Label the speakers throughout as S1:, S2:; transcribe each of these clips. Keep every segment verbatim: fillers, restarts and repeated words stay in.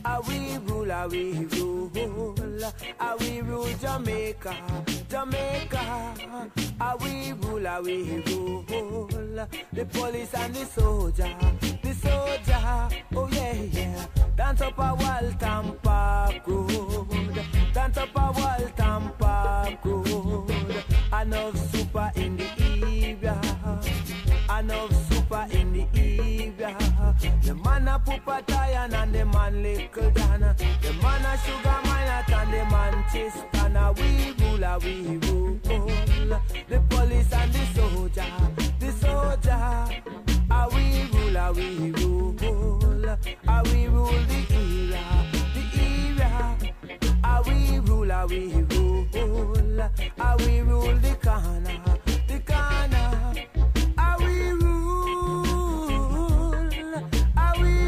S1: How we rule, how we rule, how we rule Jamaica, Jamaica. How we rule, how we rule, the police and the soldier, the soldier. Oh yeah, yeah. Dance up a Waltham Park Road, dance up a Waltham Park Road. Enough super in the area, enough super in the area. The man a Pupa Tayan and the man Little Dana, the man a Sugar Minot and the man Chistana. We rule, a we rule, the police and the soldier, the soldier. A we rule, a we rule, a we rule the era, the era. A we rule, a we rule, a we rule the corner, the corner. A we rule, a we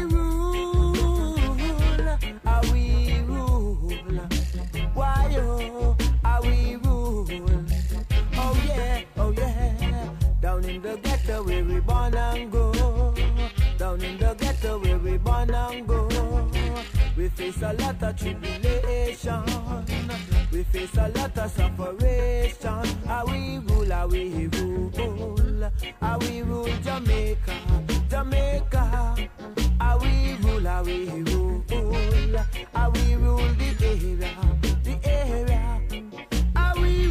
S1: rule, a we rule. Why oh, a we rule? Oh yeah, oh yeah. Down in the ghetto where we born and go. Down in the ghetto where we born and go. We face a lot of tribulation. We face a lot of separation. How we rule, how we rule, how we rule Jamaica, Jamaica. How we rule, how we rule, how we rule the area, the area. How we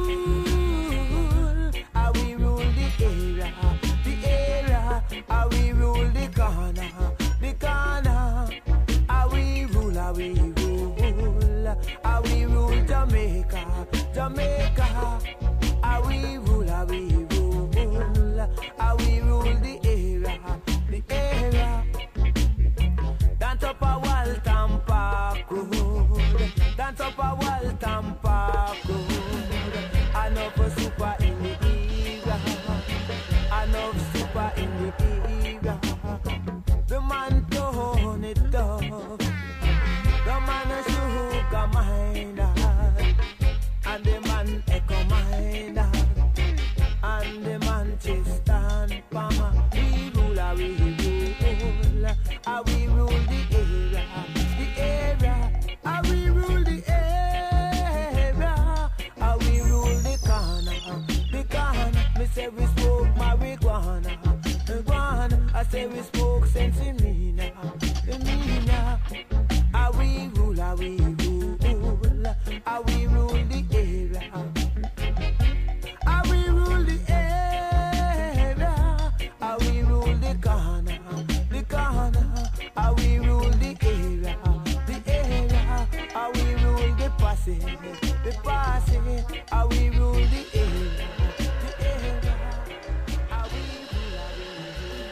S1: rule, how we rule the area, the area. How we rule the corner, the corner. How we rule, how we rule, how we rule Jamaica, Jamaica. How we rule, how we rule, how we rule the area, the area. Dance up a Waltham Park Road, dance up a Waltham Park Road. Enough a super in the area, enough super in the area. The man tone it up, the man a Sugar Minot, and the man Echo Minot, and the man Tristan Palmer. We rule, how we rule, how we rule the area, the area. How we rule the area, how we rule the corner, the corner. Me say we smoke marijuana, marijuana. I say we smoke sensimina, semina. How we rule, how we rule, how we rule the area. How we rule the area, how we rule the corner, the corner. How we rule the area, the area. How we rule the posse, the posse. How we rule the area, the area. How we rule, how we rule.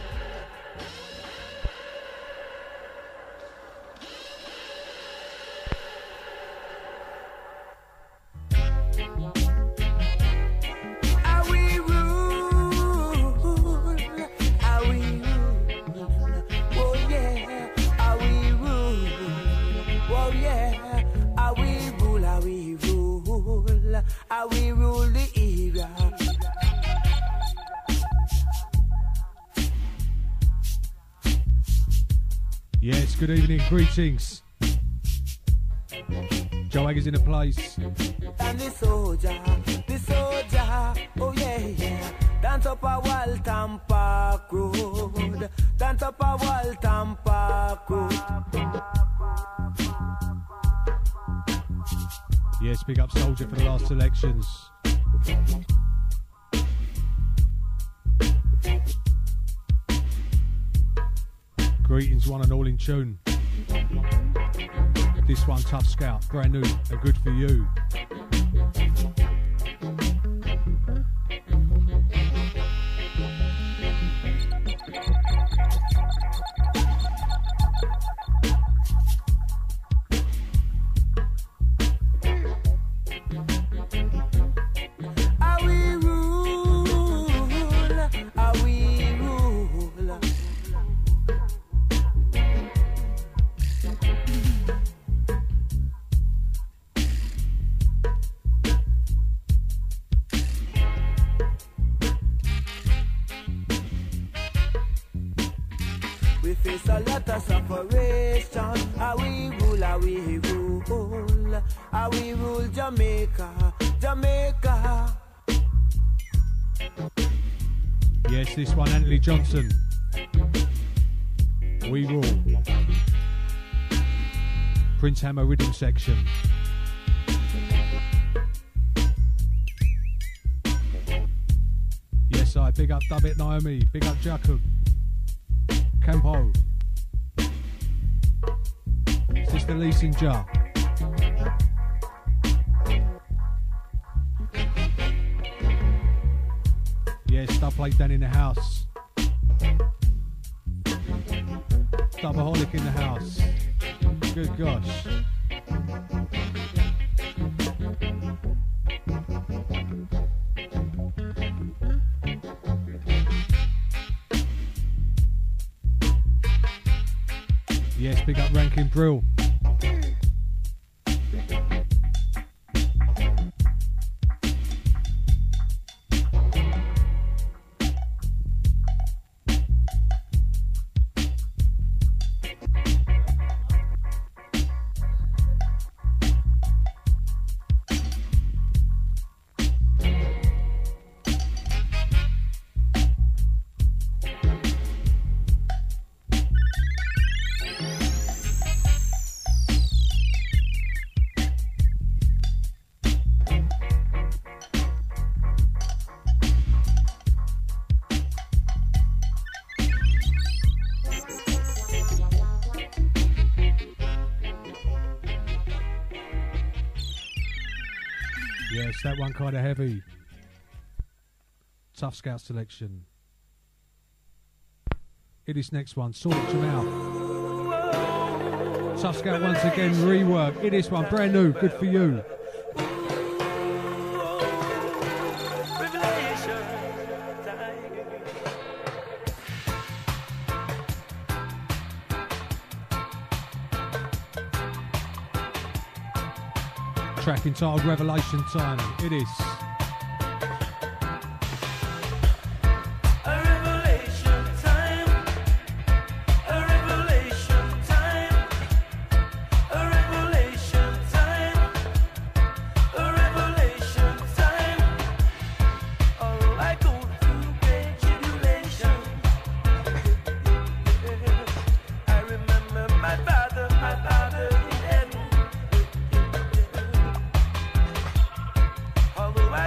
S1: How we rule, how we rule, oh yeah, how we rule, oh yeah, how we rule, how we rule, how we rule the era.
S2: Yes, good evening, greetings. Joe Haggis in the place.
S1: And the soldier, the soldier, oh yeah, yeah. Dance up a Waltham Park Road, dance up a Waltham Park Road.
S2: Yes, big up Soldier for the last elections. Greetings one and all in tune. This one, Tough Scout, brand new and good for you.
S1: How we rule, how we rule. revelation. How we rule, how we rule, how we rule Jamaica, Jamaica.
S2: Yes, this one, Anthony Johnson. We rule. Prince Hammer rhythm section. Yes, I big up Dub It Naomi, big up Jacob, Campo, Sister Leesinger. Yes, Dub Plate Dan in the house. Dubaholic in the house. Good gosh. Yes, big up Rankin Brill. That one kind of heavy. Tough Scout selection. It is next one. Sort it your mouth. Tough Scout once again rework. It is one brand new. Good for you. Track entitled Revelation Time. It is.
S1: Although I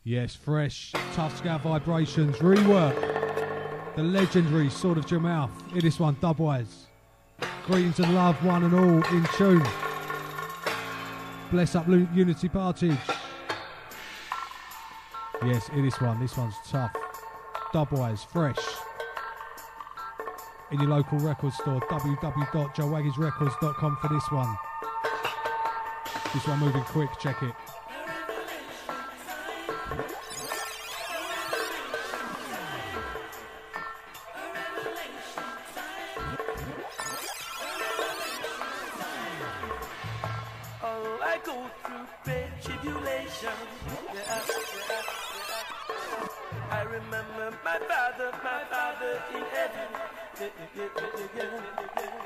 S2: Yes, fresh, Tough Scout Vibrations, rework. The legendary Sword of Jamouth. In this one, Dubwise. Greetings and love, one and all, in tune. Bless up Unity Partage. Yes, in this one, this one's tough. Dubwise, fresh. In your local record store, w w w dot joe waggies records dot com for this one. This one moving quick, check it.
S3: Oh, I go through great tribulation. Yeah, yeah, yeah. I remember my father, my father in heaven. Yeah, yeah, yeah, yeah, yeah, yeah.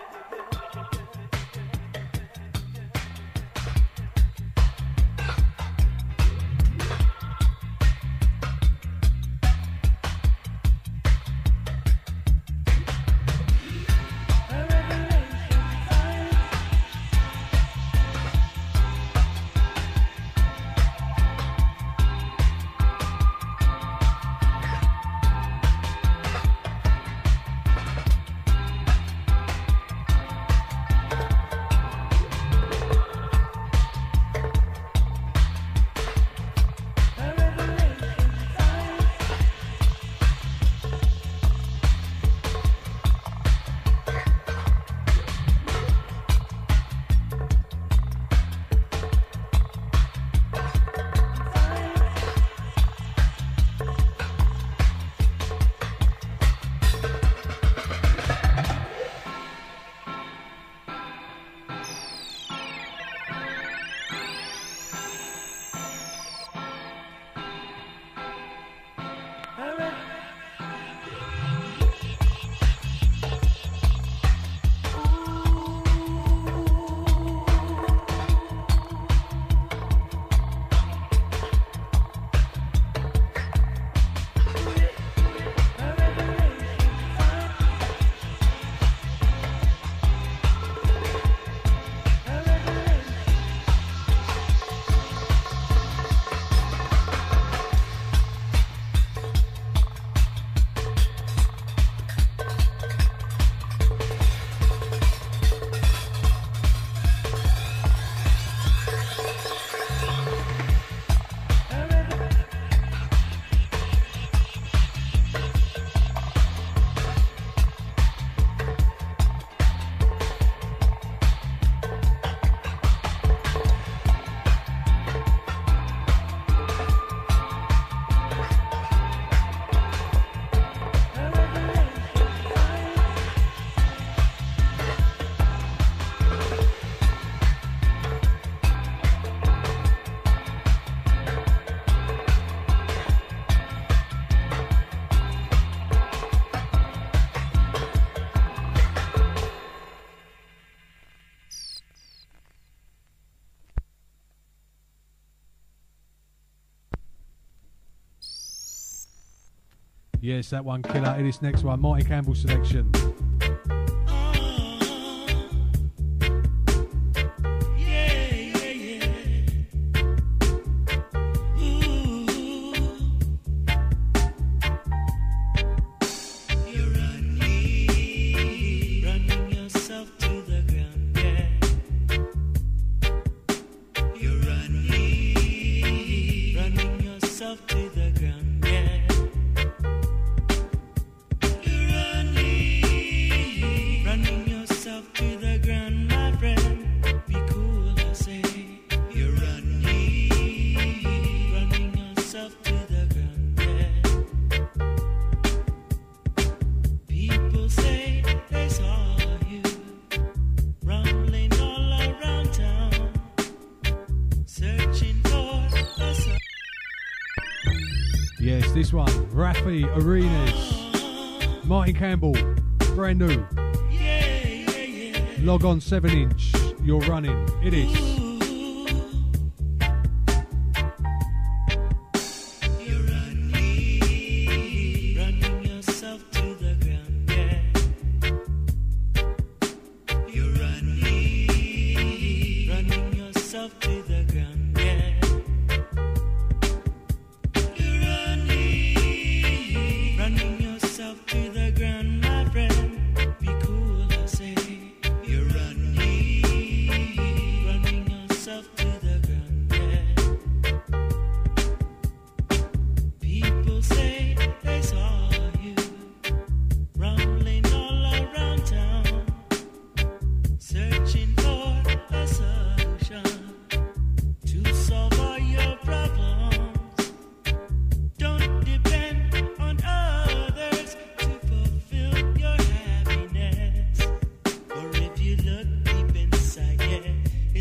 S2: Yes, that one killer. In this next one, Martin Campbell selection. This one, Rafi Arenas, Martin Campbell, brand new. Log on seven inch, you're running, it is.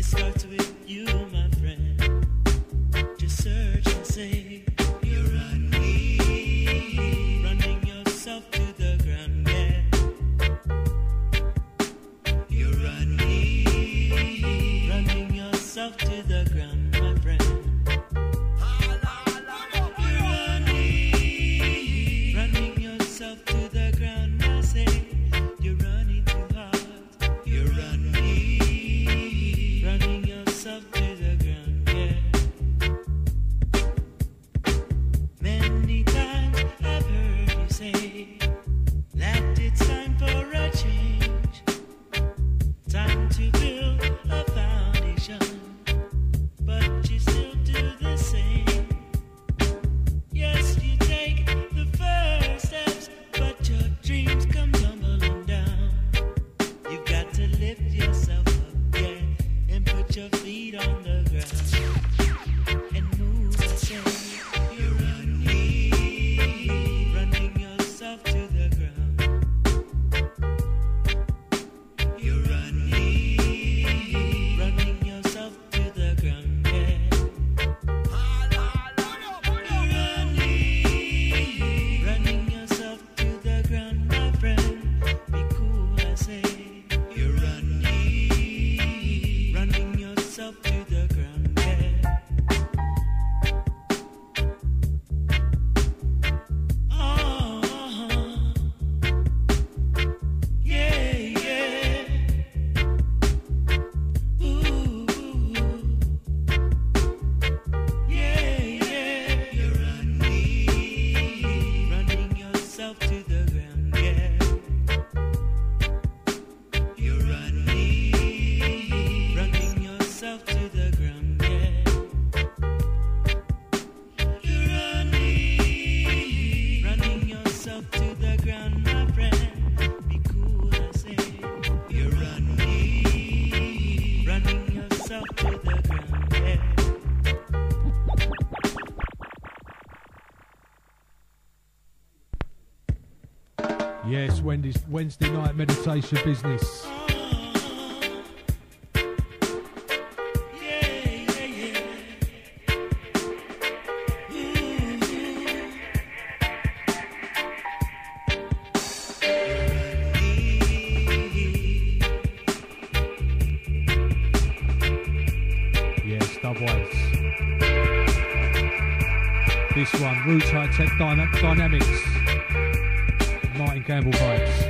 S4: starts with you, my friend. Just search and say, you're running, running yourself to the ground, yeah. You're running, running yourself to the ground, my friend. You're running, running yourself to the ground, I say. You're running too hard. You're running, running yourself to the ground, yeah. Many times I've heard you say that it's time for a change, time to build a foundation, but you still do the same. Yes, you take the first steps, but your dreams come tumbling down. You've got to lift yourself up, yeah, and put your feet on the ground and move and say, you're running, running yourself to the ground. You're running, running yourself to the ground, yeah. You're running, running yourself to the ground, my friend. Be cool, I say. You're running, running yourself to the ground, yeah. Oh, yeah, yeah. Ooh, yeah, yeah. You're running, running yourself to the ground, yeah. You're running, running yourself to the ground, yeah. You're running, running yourself to the ground, my friend. Be cool, I say. You're running, running yourself to the ground, yeah.
S2: Yes, Wednesday, Wednesday night meditation business. Yes, Dubwise. This one, Roots High Tech Dyna- Dynamics. Martin Campbell vibes.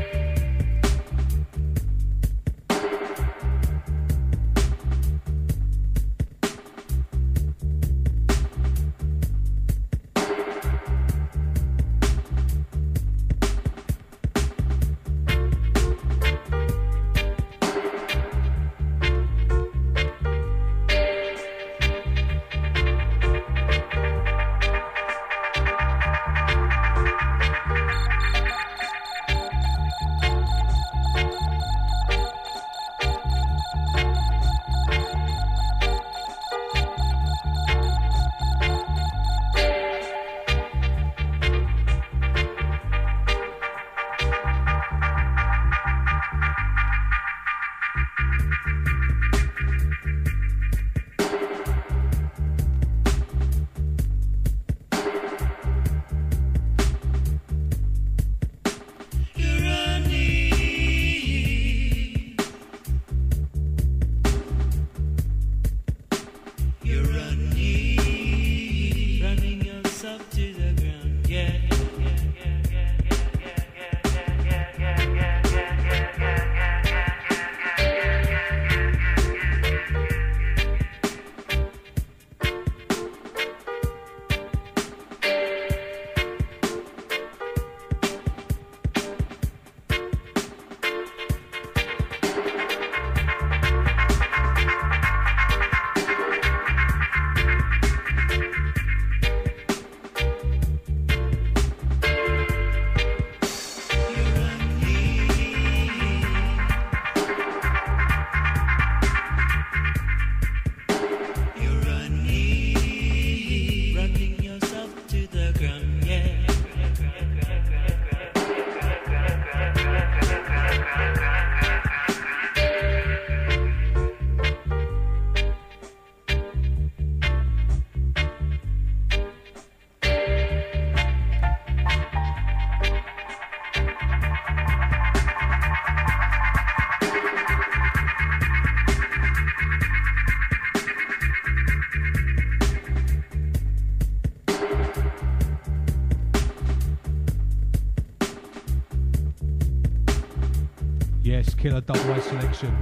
S2: killer double A selection.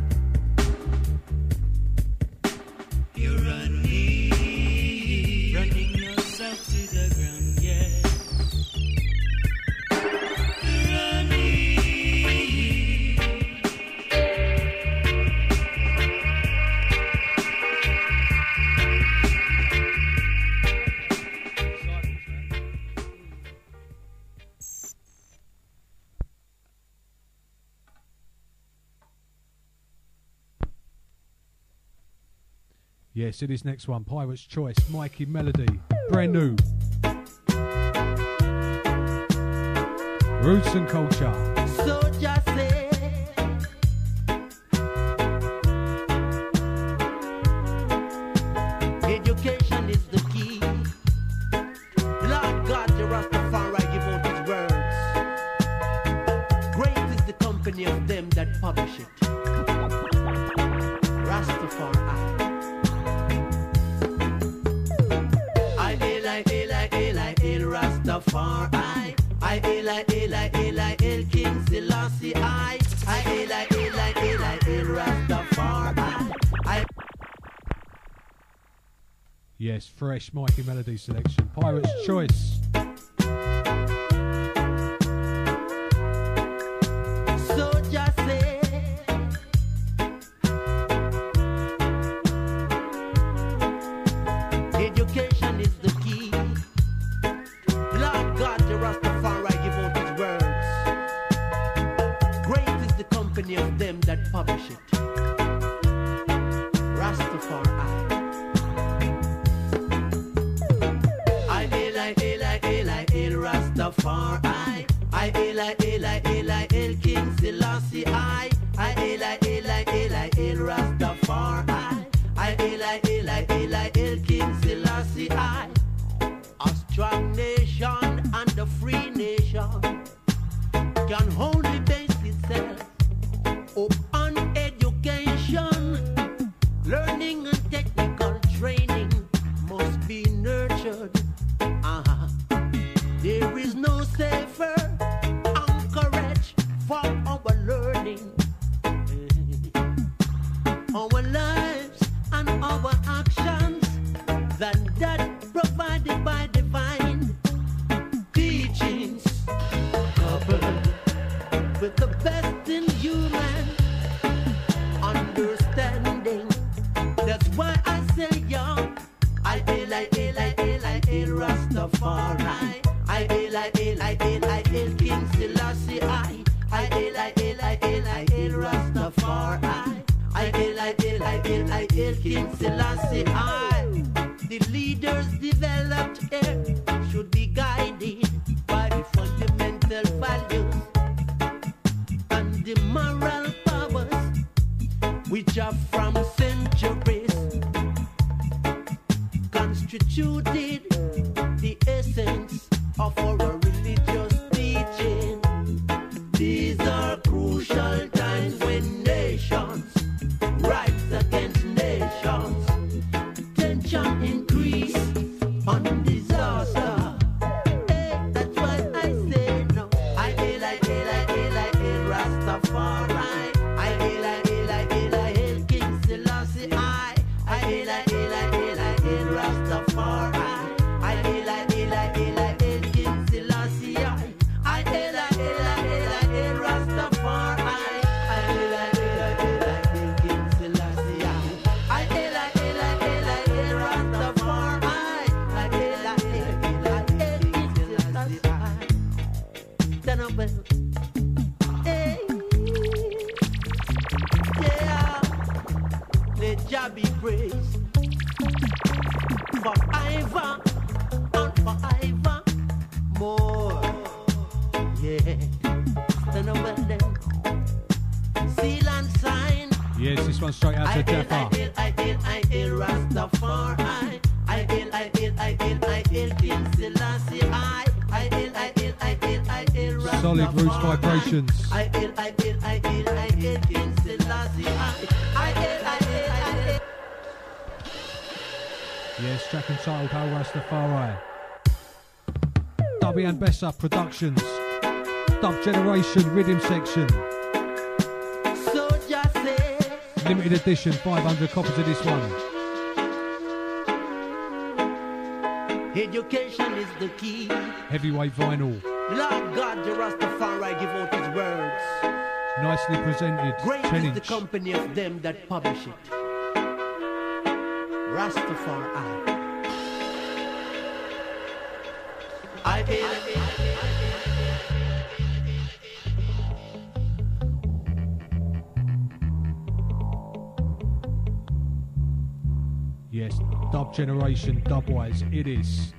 S4: You're running, running yourself to the ground, yeah.
S2: Yes, it is next one. Pirate's Choice, Mikey Melody. Brand new. Roots and Culture.
S1: So just say, education is the key. Lord God, the Rastafari give out his words. Great is the company of them that publish it. Rastafari. Rastafari, I hail, I hail, I hail, I hail King Selassie. I, I hail, I hail, I hail, I hail Rastafari. I.
S2: Yes, fresh Mikey Melody selection. Pirate's Choice.
S1: So just say, education is the key. Lord God, the Rastafari give out his words. Great is the company of them that publish it. Rastafari. I hail, I hail, I hail, I hail Rastafari. I hail, I hail, I hail, I hail King Selassie. I, I hail, I hail, I hail, I hail Rastafari. I hail, I hail, I hail, I hail King Selassie. I. A strong nation and a free nation can only base itself upon education. Learning and technical training must be nurtured. Uh-huh. There is no safer anchorage for our learning. Our lives and our actions than that provided by divine teachings, coupled with the best in human understanding. That's why I say, yo, I hail, I hail, I hail, I hail Rastafari. I hail, I hail, I hail, I hail King Selassie. I, I hail, I hail, I hail, I hail Rastafari. I hail, I hail, I hail, I hail King Selassie. I. The leaders developed here should be guided by the fundamental values and the moral powers which are from centuries constituted the essence of our religious teaching. These are crucial times when nations rise against nations. Tension increase on disaster. Hey, that's why I say no. I hail, I hail, I hail, I hail Rastafari. I hail, I hail, I hail, I hail King Selassie. I, I hail, I hail, I hail, I hail Rastafari. I hail, I hail, I hail, I hail King Selassie. I, I hail, I hail, I hail, I hail Rastafari. I hail, I hail, I hail, I hail King Selassie. I hail, I hail, I hail, I hail Rastafari. I hail, I hail, I hail King Selassie. Then I will. Hey, yeah. Let Jah be praised forever and forever more. Yeah. Then I will then. Seal and sign.
S2: Yes, this one's straight out to
S1: I hail,
S2: Jaffa.
S1: I hail, I hail, I hail Rastafari. I hail, I hail, I hail, I hail King Selassie. I, I hail, I hail, I hail, I hail Rastafari.
S2: Solid roots vibrations.
S1: I hail, I hail, I hail, I hail King Selassie. I, I hail, I hail, I hail.
S2: Yes, track entitled Hail Rastafari. Dubby and Bessa Productions. Dub Generation Rhythm Section. limited edition, five hundred copies of this one.
S5: Education is the key.
S2: Heavyweight vinyl.
S5: Lord God, the Rastafari give out his words.
S2: Nicely presented.
S5: Great
S2: ten
S5: is
S2: inch.
S5: the company of them that publish it. Rastafari. I feel
S2: Yes, Dub Generation, Dubwise, it is.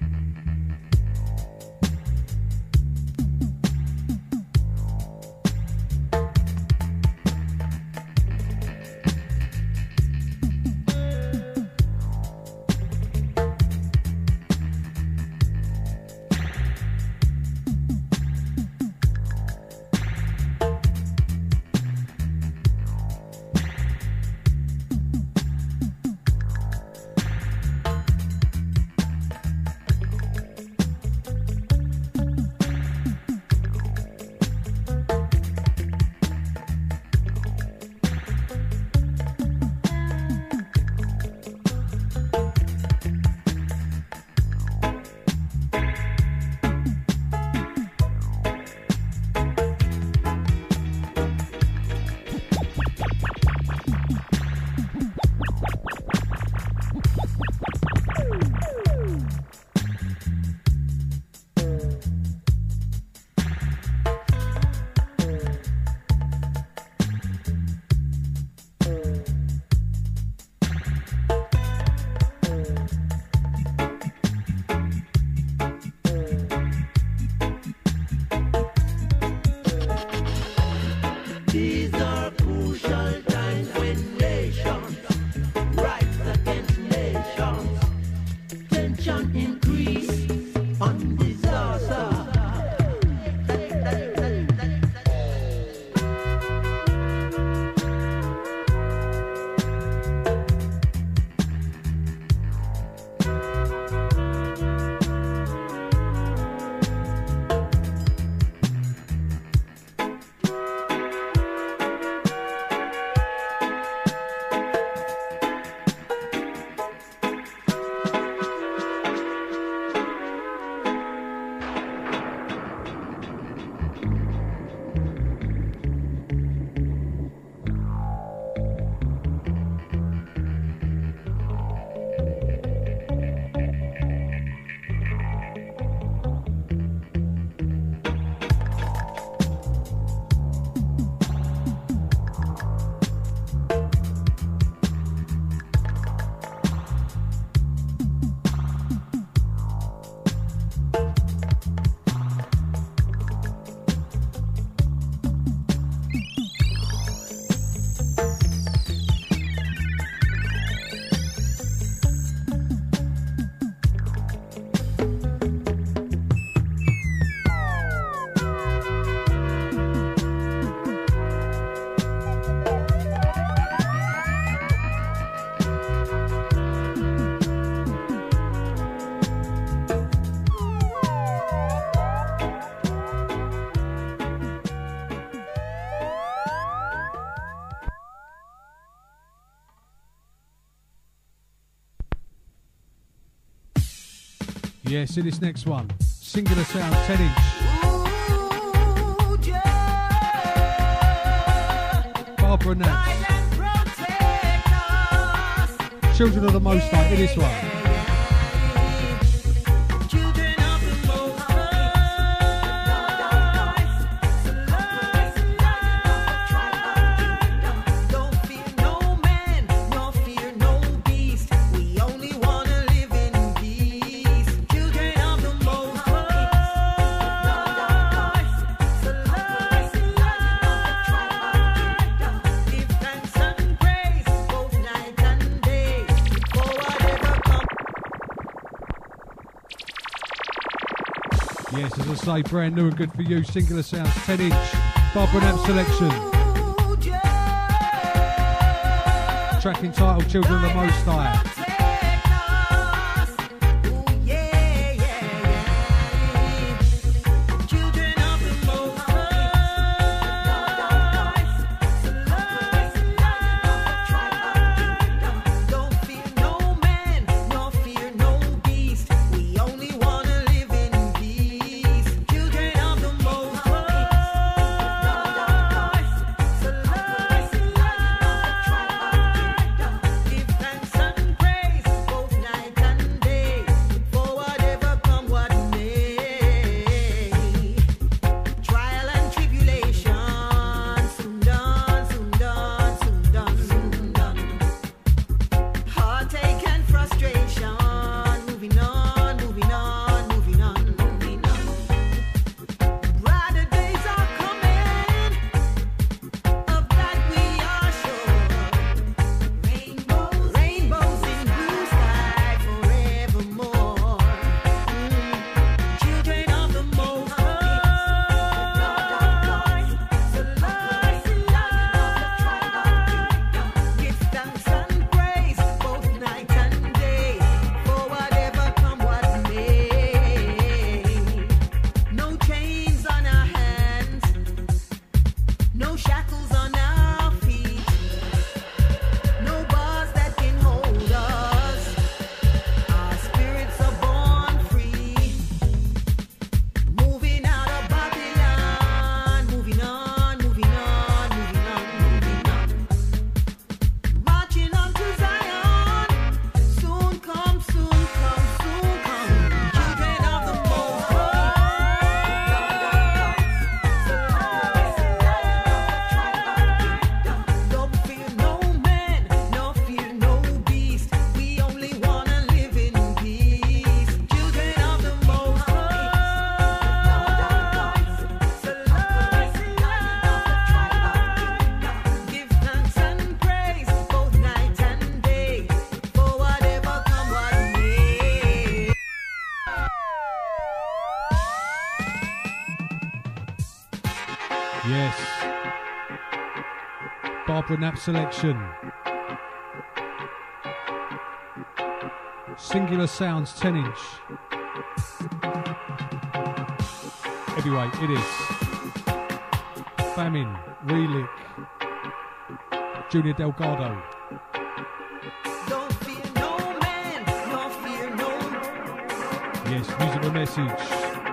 S2: Yeah, see this next one. Singular Sound, ten inch.
S1: Ooh, yeah.
S2: Barbara Nance. Children of the Most High, hear this one. Yes, as I say, brand new and good for you. Singular Sounds, ten inch. Barbara Nance selection. Track entitled Children of the Most High. Barbara Knapp selection. Singular Sounds ten inch. Heavyweight, it is. Famine, Relic, Junior Delgado.
S6: Don't fear no man, don't fear no.
S2: Yes, musical message.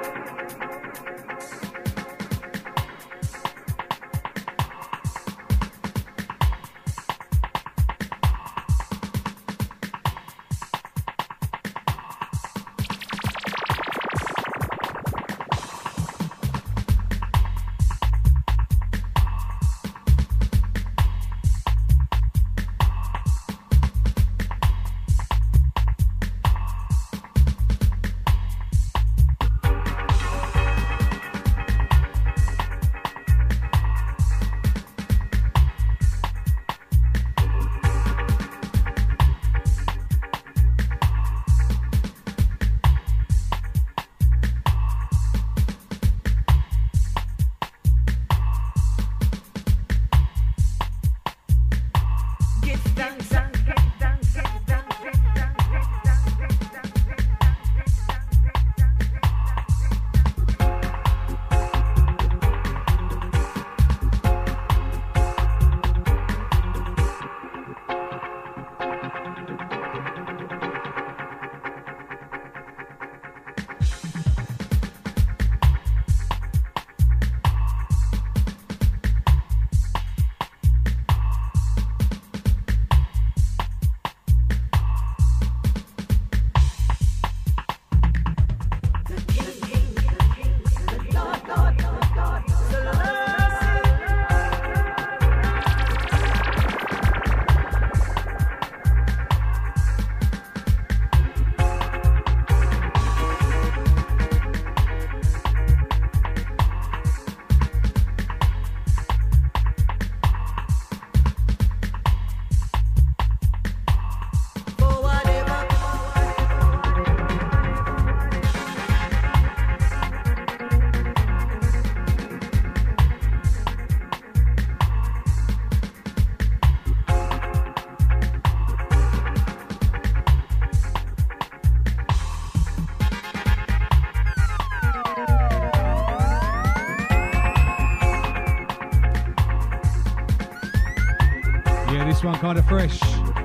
S2: One kind of fresh.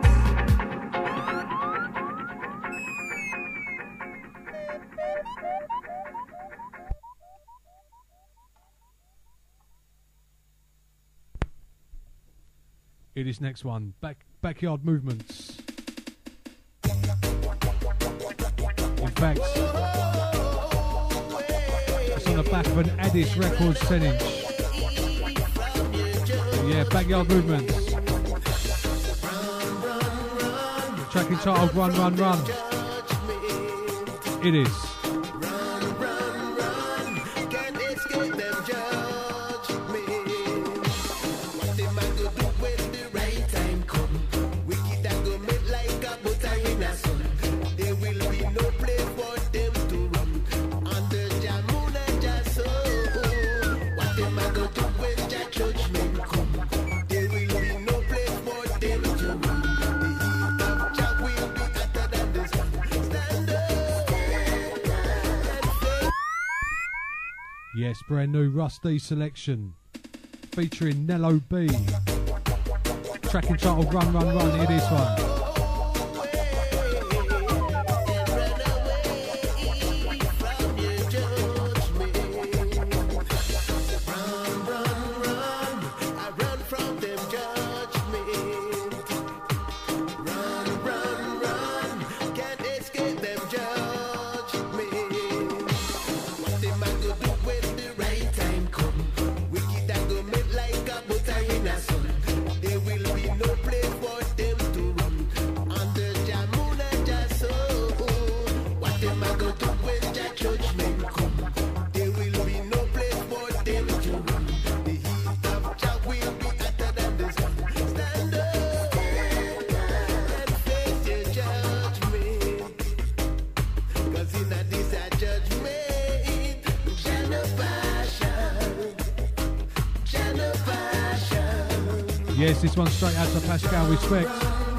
S2: It is next one. Back backyard movements. In fact, it's on the back of an Addis Records ten inch. So yeah, backyard movements. Track entitled Run, Run, Run. It is. Yes, brand new Rusty selection featuring Nello B. Track entitled Run, Run, Run. It is one.
S1: There will be no place for them to run.
S2: Yes, this one's straight out to Pascal. Respect.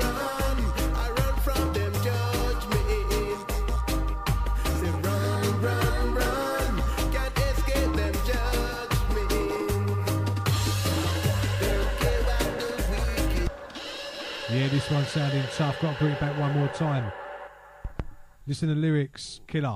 S2: Yeah, this one's sounding tough. Got to bring it back one more time. Listen to the lyrics, killer.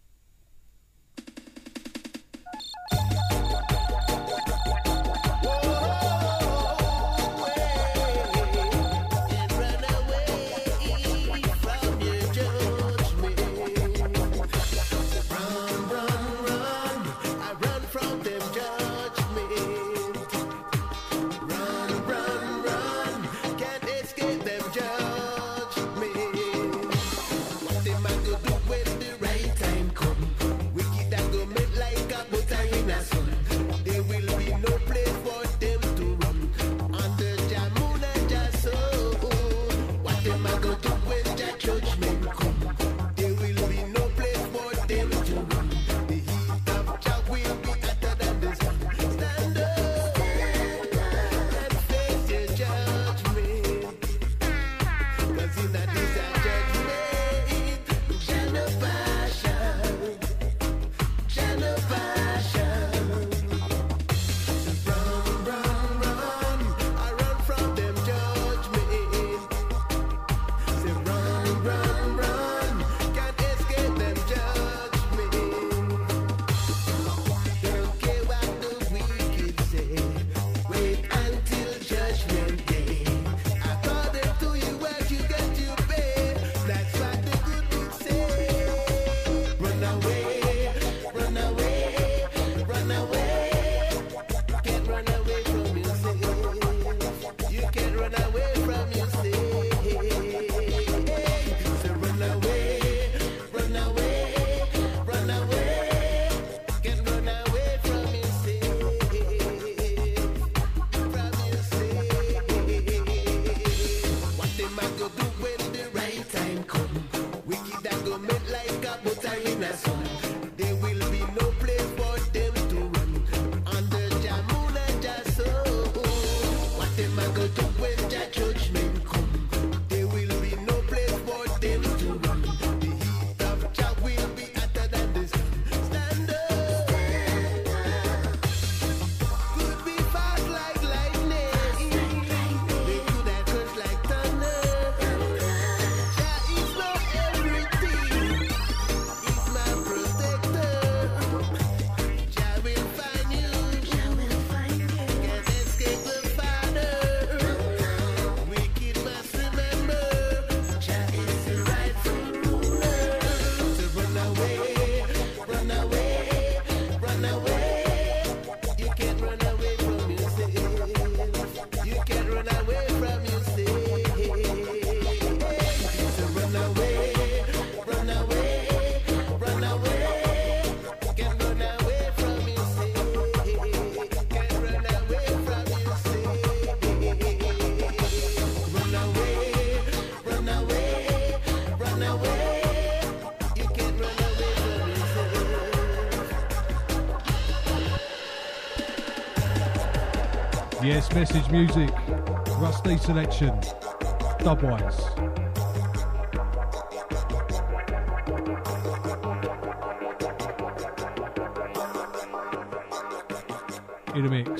S2: Yes, message music, Rusty selection, Dubwise. In a mix.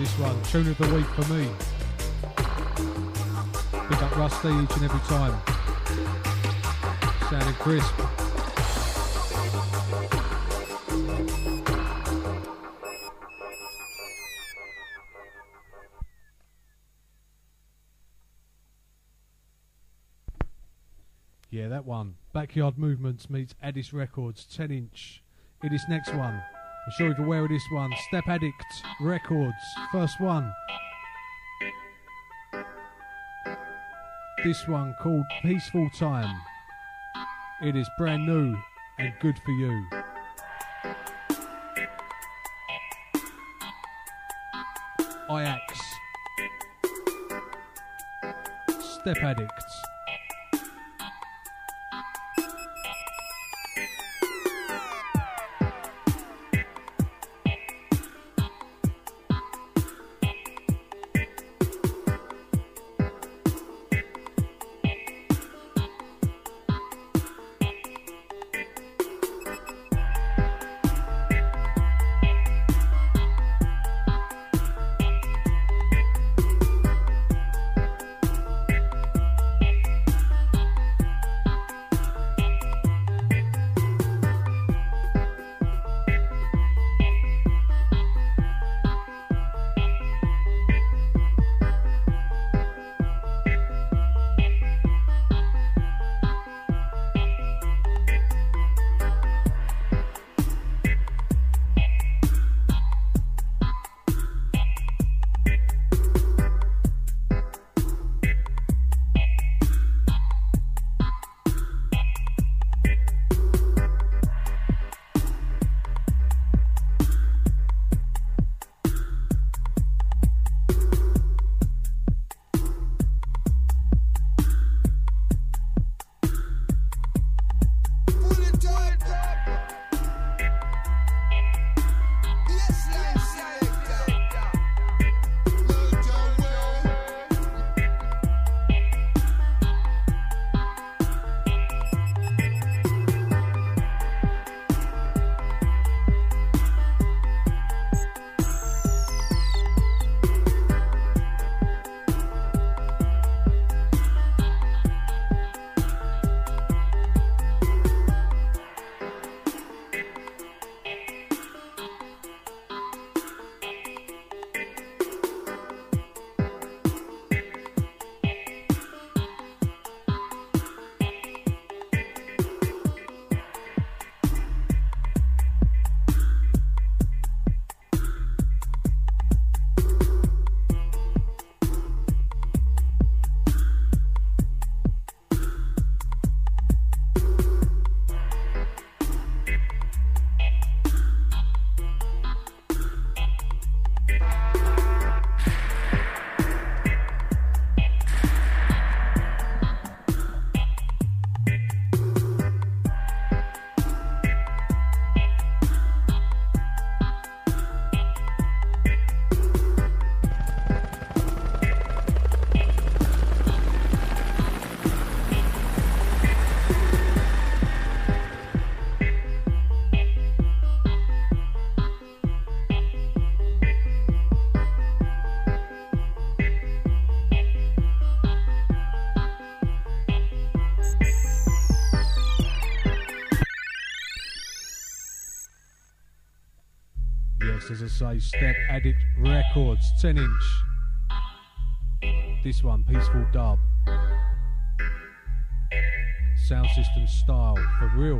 S2: this one. Tune of the week for me. Pick up Rusty each and every time. Sounding crisp. Yeah, that one. Backyard Movements meets Addis Records, ten inch. In this next one, I'm sure you're aware of this one. Step Addict Records, first one. This one called Peaceful Time. It is brand new and good for you. Iax. Step Addicts. As I say, Step Addict Records, ten inch. This one, Peaceful Dub. Sound system style, for real.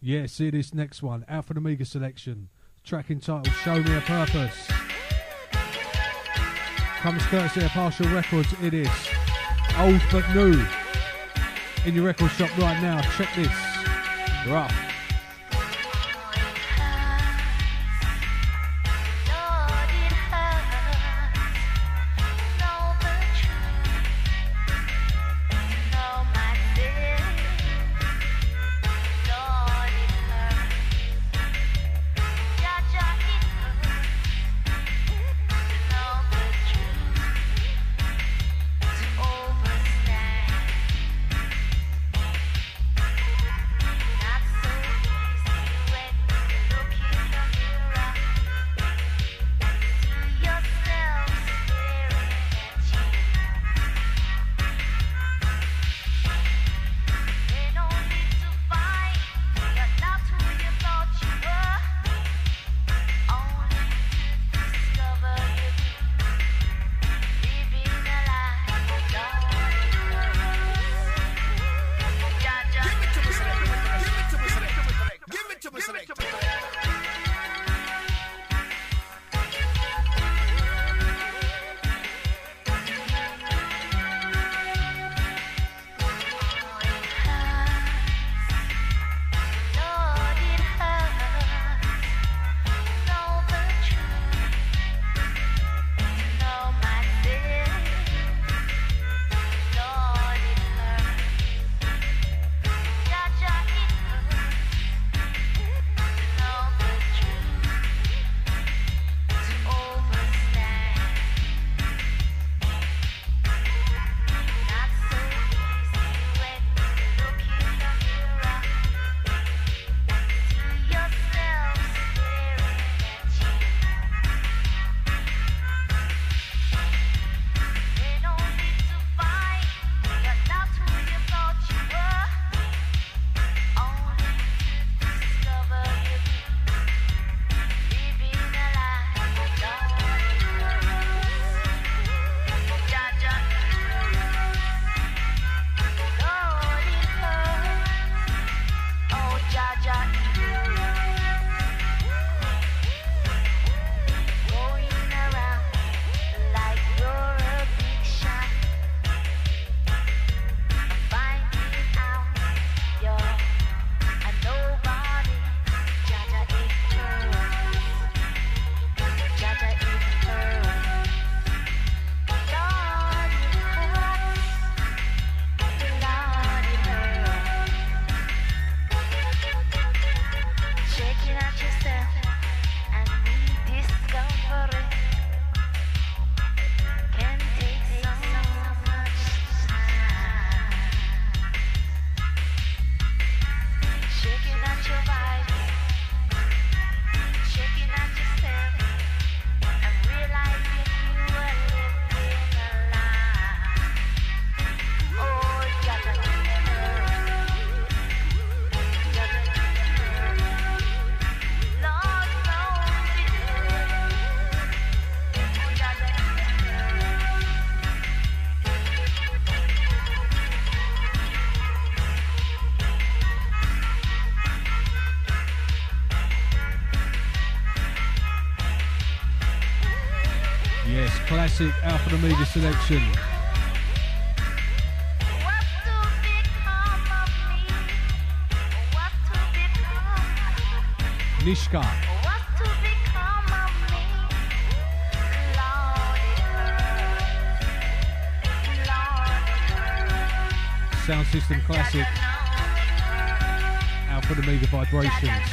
S2: Yeah, see this next one. Out for the Mega Selection. Track entitled Show Me a Purpose. Comes courtesy of Partial Records. It is old but new. In your record shop right now. Check this. Rough. Classic Alpha and Omega selection. Nishka. Sound System Classic. Alpha and Omega Vibrations.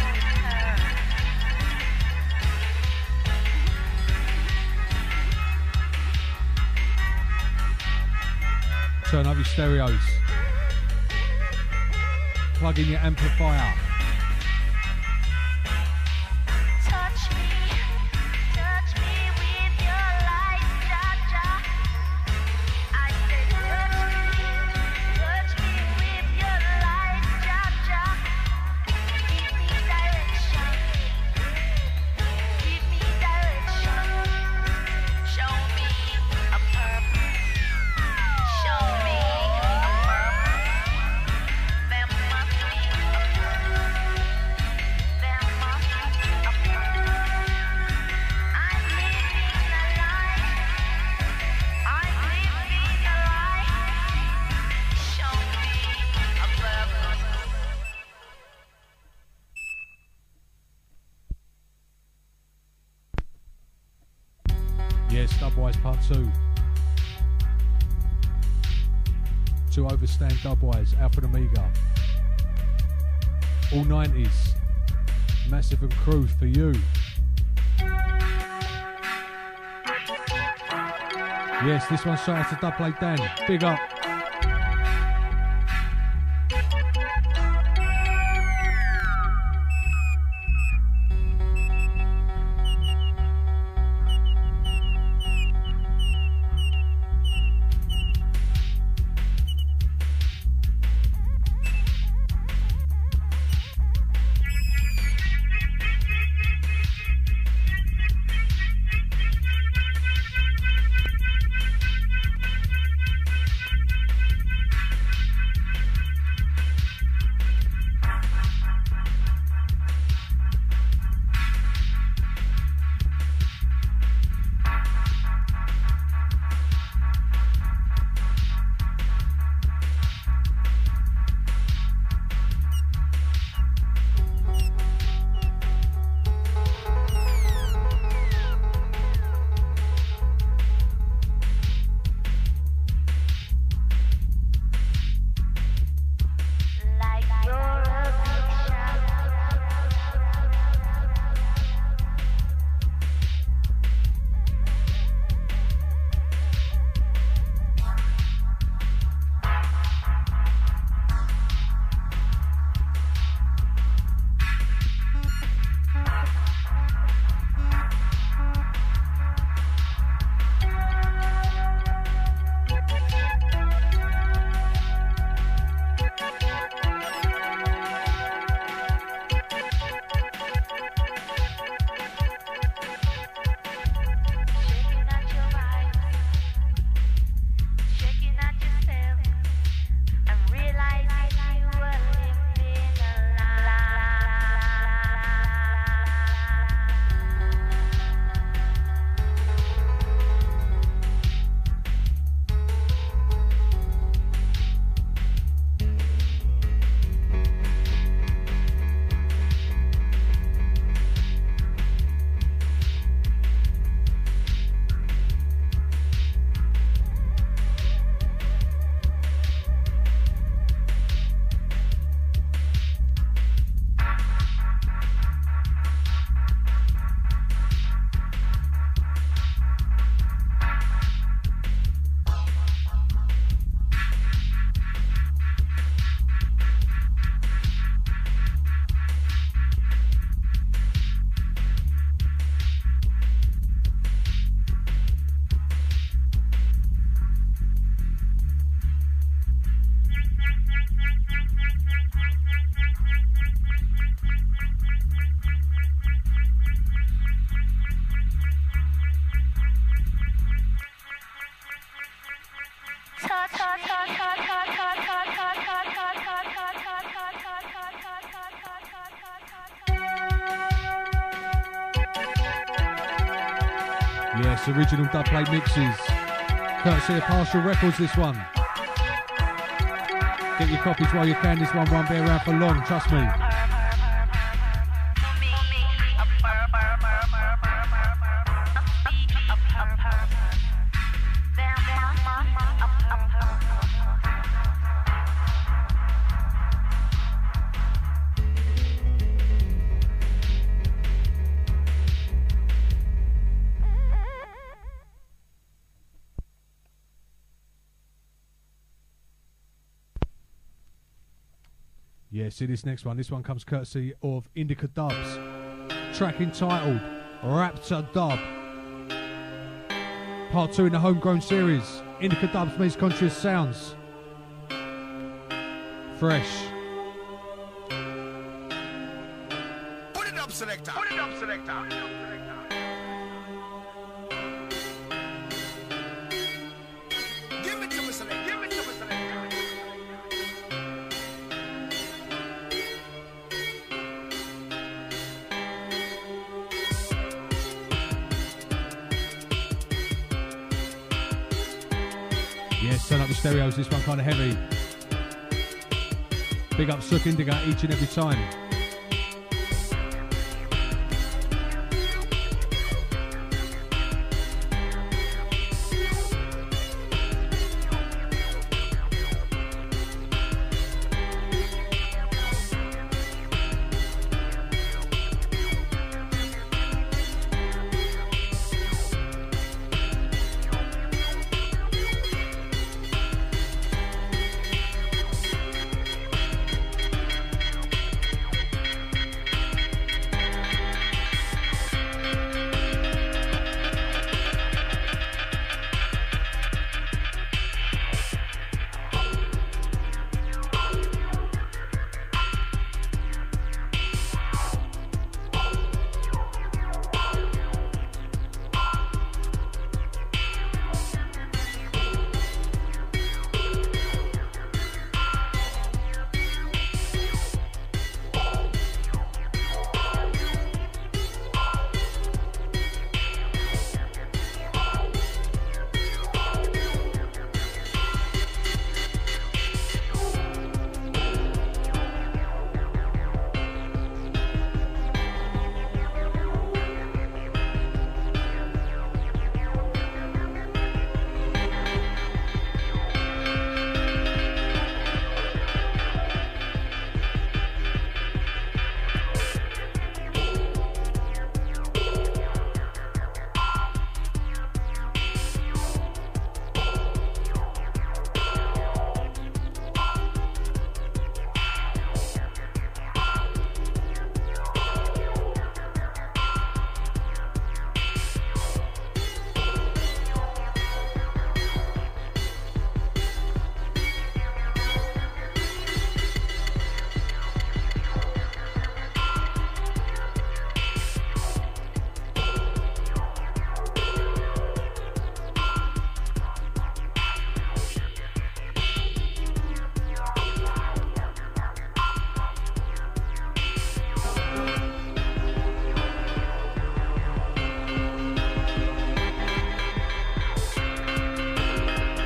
S2: Turn up your stereos. Plug in your amplifier.
S7: Touch me, touch me with your light, Jah Jah. I said touch me, touch me with your light, Jah Jah. Give me direction, give me direction. Show me a purpose, show me a purpose. There must be a purpose.
S2: Dubwise Part two. To Overstand Dubwise, Alpha and Omega. All nineties. Massive and Crew for you. Yes, this one's shout out to Dubplate Dan. Big up. Yes, original dubplate mixes. Courtesy of Partial Records, this one. Get your copies while you can, this one won't be around for long, trust me. Yeah, see this next one. This one comes courtesy of Indica Dubs. Track entitled Raptor Dub. Part two in the Homegrown series. Indica Dubs meets Conscious Sounds. Fresh.
S8: Put it up, selector. Put it up, selector. Put it up, selector. Give it to me, selector. Give it to me, selector.
S2: Yes, turn up the stereos, this one kind of heavy. Big up Sook Indica each and every time.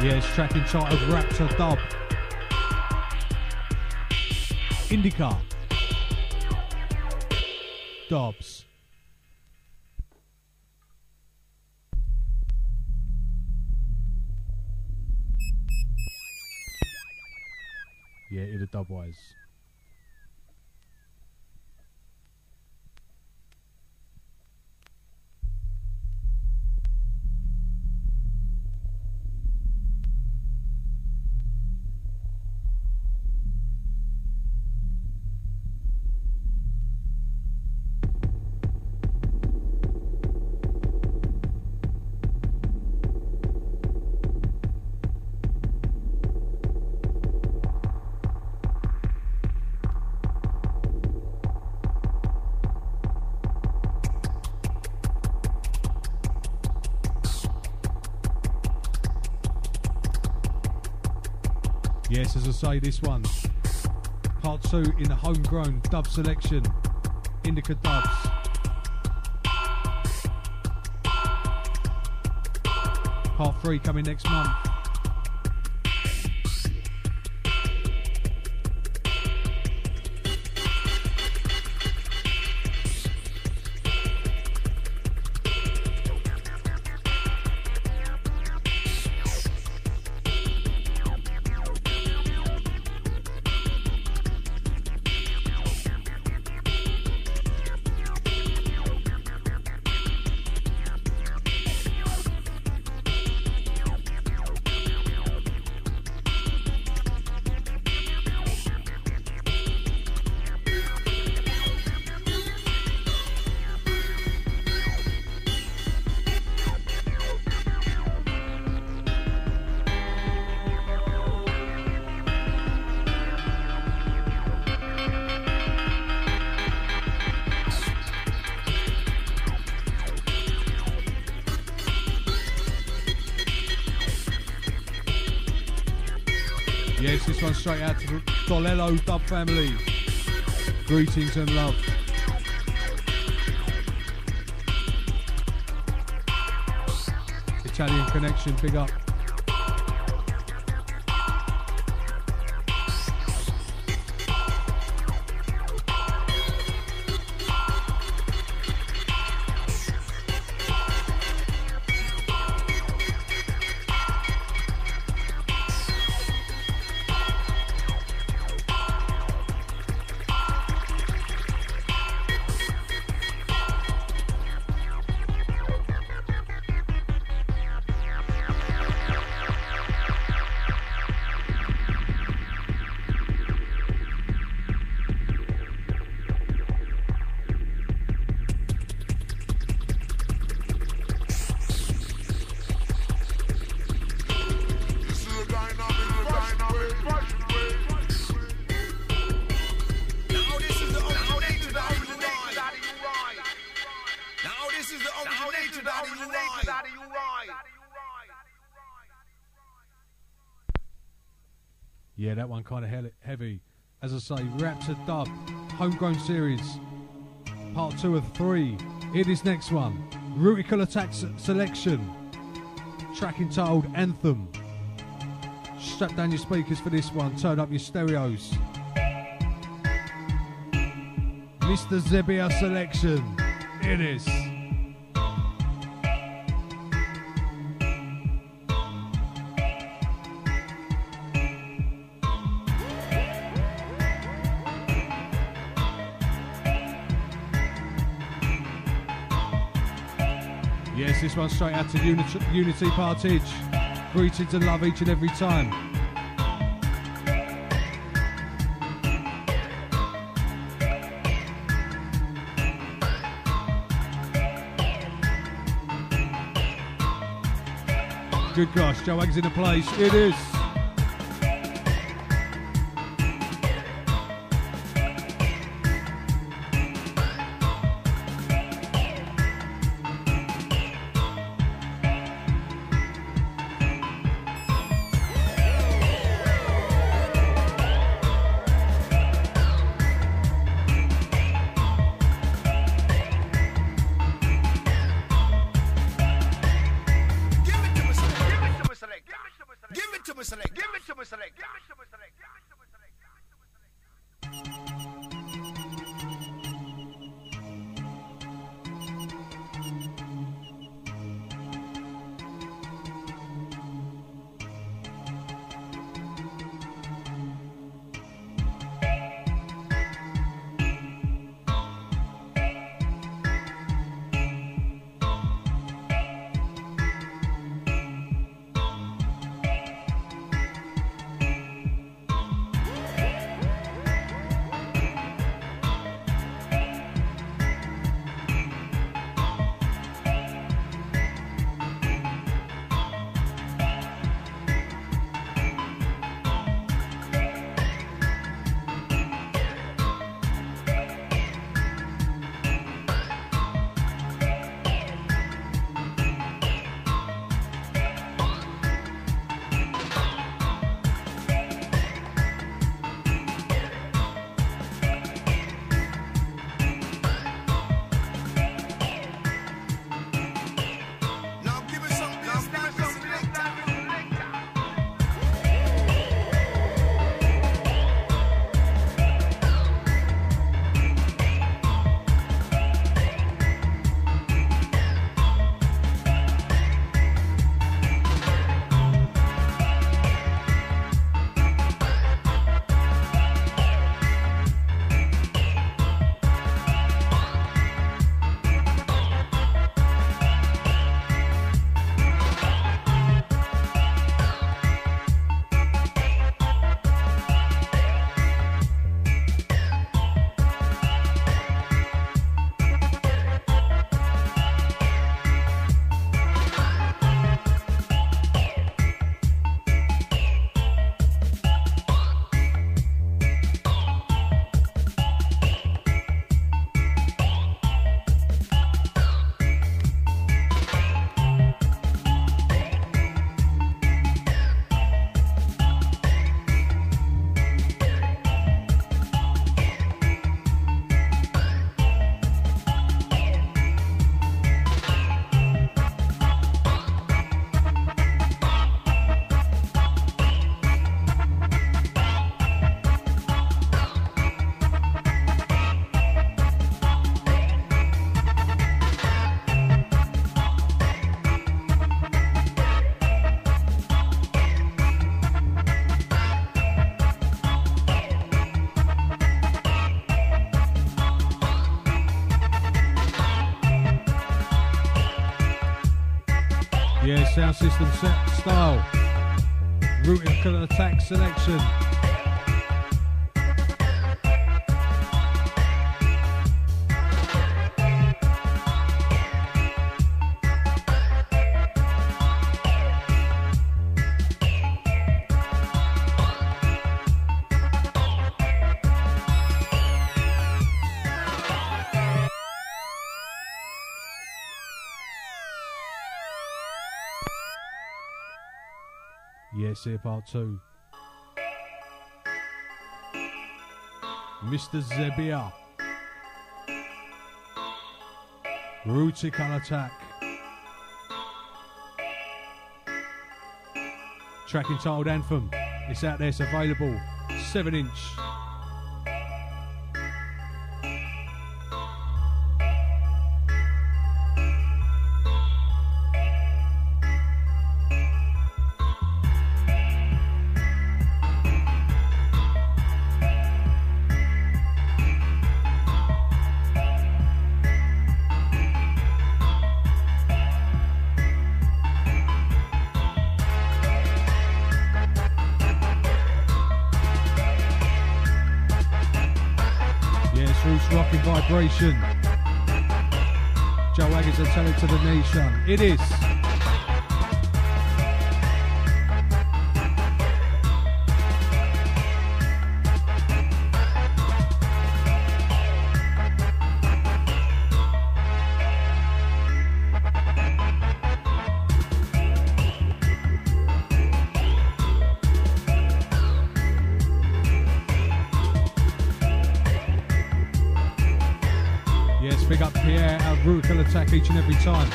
S2: Yes, track entitled Raptor Dub. Indica. Dobbs. Yeah, in a dubwise. Yes, as I say, this one, part two in the homegrown dub selection, Indica Dubs. Part three coming next month. Yes, this one straight out to the Dolello Dub family. Greetings and love. Italian connection, big up. Yeah, that one kind of he- heavy. As I say, Raptor Dub, homegrown series, part two of three. Here this next one, Rutical Attack s- selection, track entitled Anthem. Strap down your speakers for this one, turn up your stereos. Mister Zebia selection, it is. Yes, this one's straight out to Unity, Unity Partage. Greetings and love each and every time. Good gosh, Joe Wags in the place. It is.
S8: Give
S2: Yeah, sound system set style. Rutical Attack selection. Yes, here part two. Mister Zebia. Rutical Attack. Track entitled Anthem. It's out there, it's available. seven inch. Vibration. Joe Waggers and tell it to the nation. It is. Rutical Attack each and every time.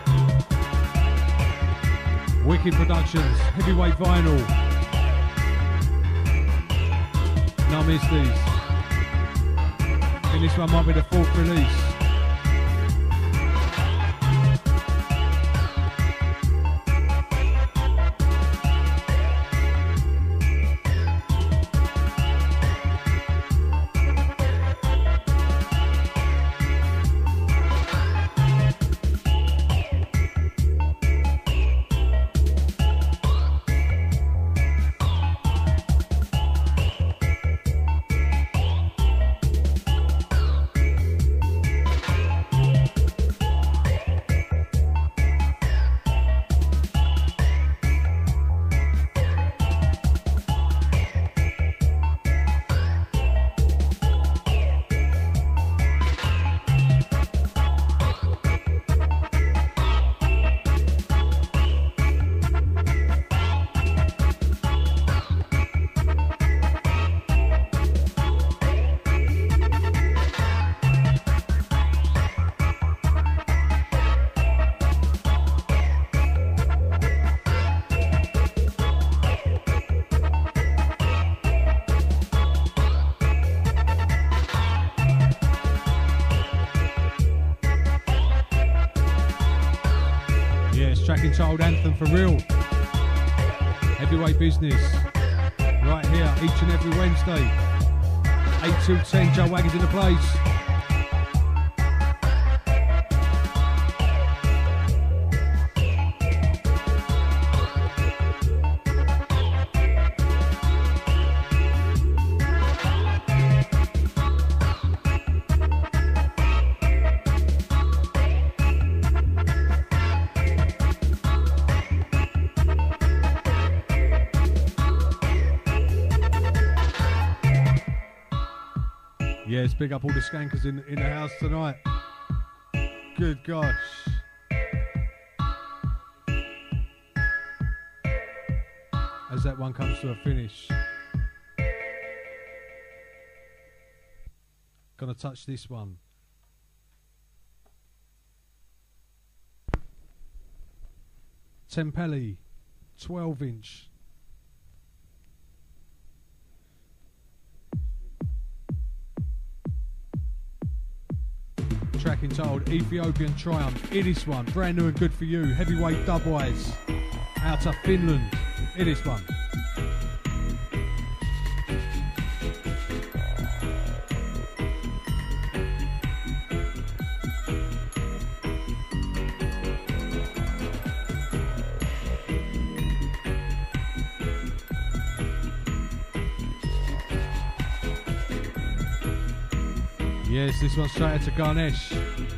S2: Wicked Productions, heavyweight vinyl. No miss these. I think this one might be the fourth release. Entitled Anthem for real. Heavyweight business. Right here, each and every Wednesday. eight till ten, Joe Waggers in the place. Yes, big up all the skankers in, in the house tonight. Good gosh. As that one comes to a finish. Gonna touch this one. Tempelli, twelve inch. Track entitled Ethiopian Triumph. It is one, brand new and good for you. Heavyweight dubwise out of Finland. It is one. Yes, this one's straight out to Garnesh.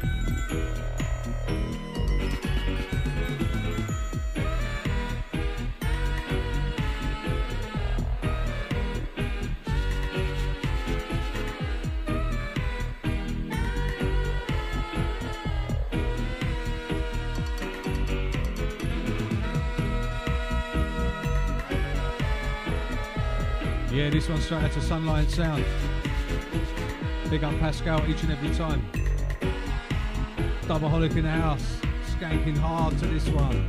S2: Yeah, this one's straight out to Sunlight Sound. Big up Pascal each and every time. Doubleaholic in the house, skanking hard to this one.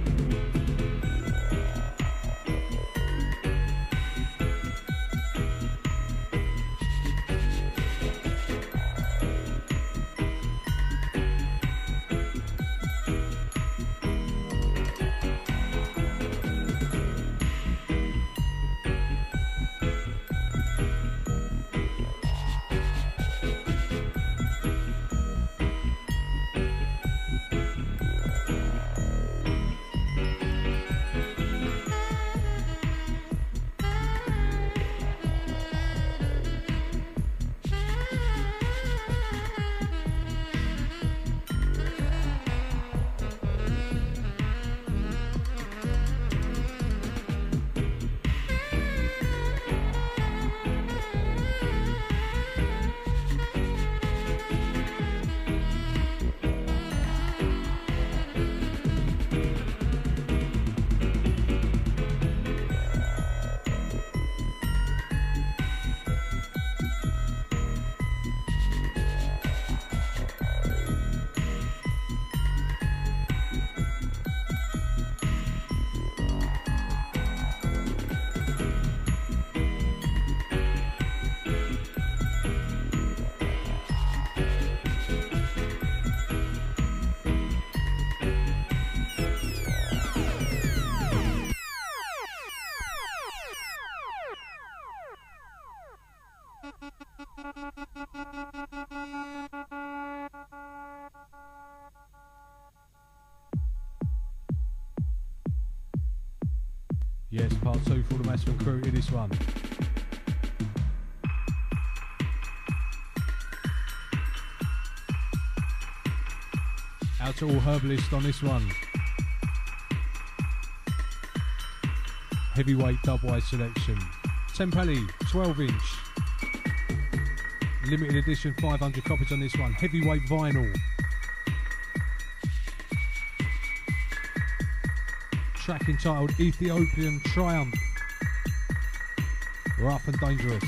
S2: Yes, part two for the Massman crew in this one. Out to all herbalists on this one. Heavyweight dubwise selection. Tempelli, twelve inch. Limited edition, five hundred copies on this one. Heavyweight vinyl. Track entitled Ethiopian Triumph. Rough and dangerous.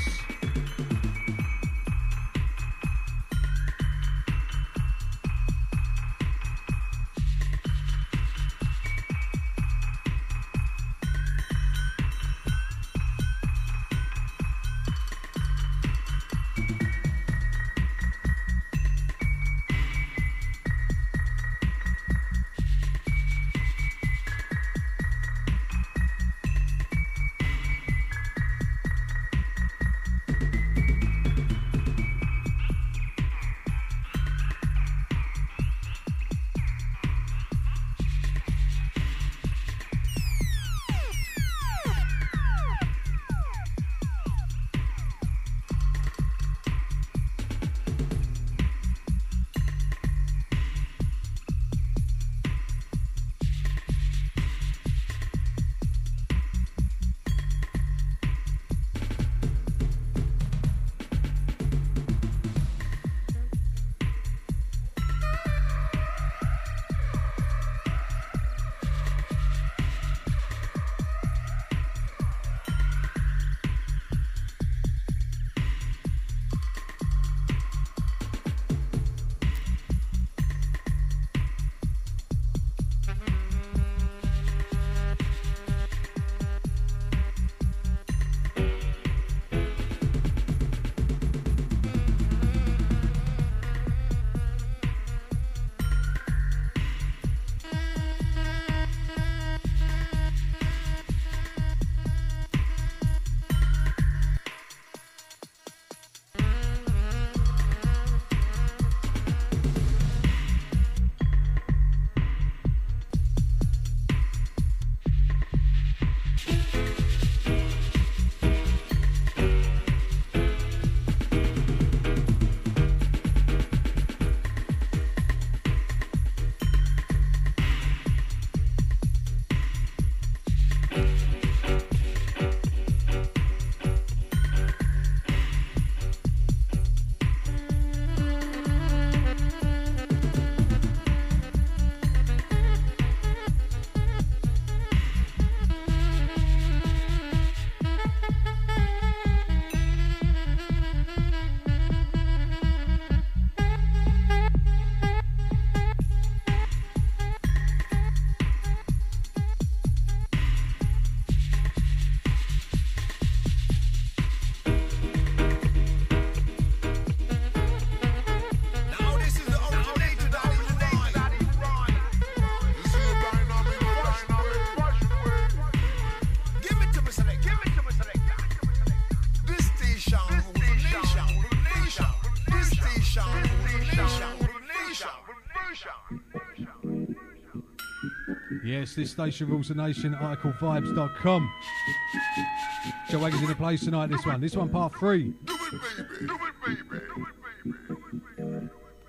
S2: Yes, this station rules the nation, article vibes dot com. Joe Waggon's in the place tonight, this one. This one, part three.
S8: Do it, baby. Do it, baby. Do it, baby.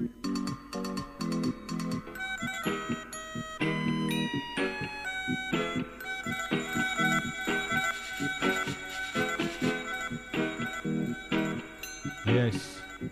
S2: Yes.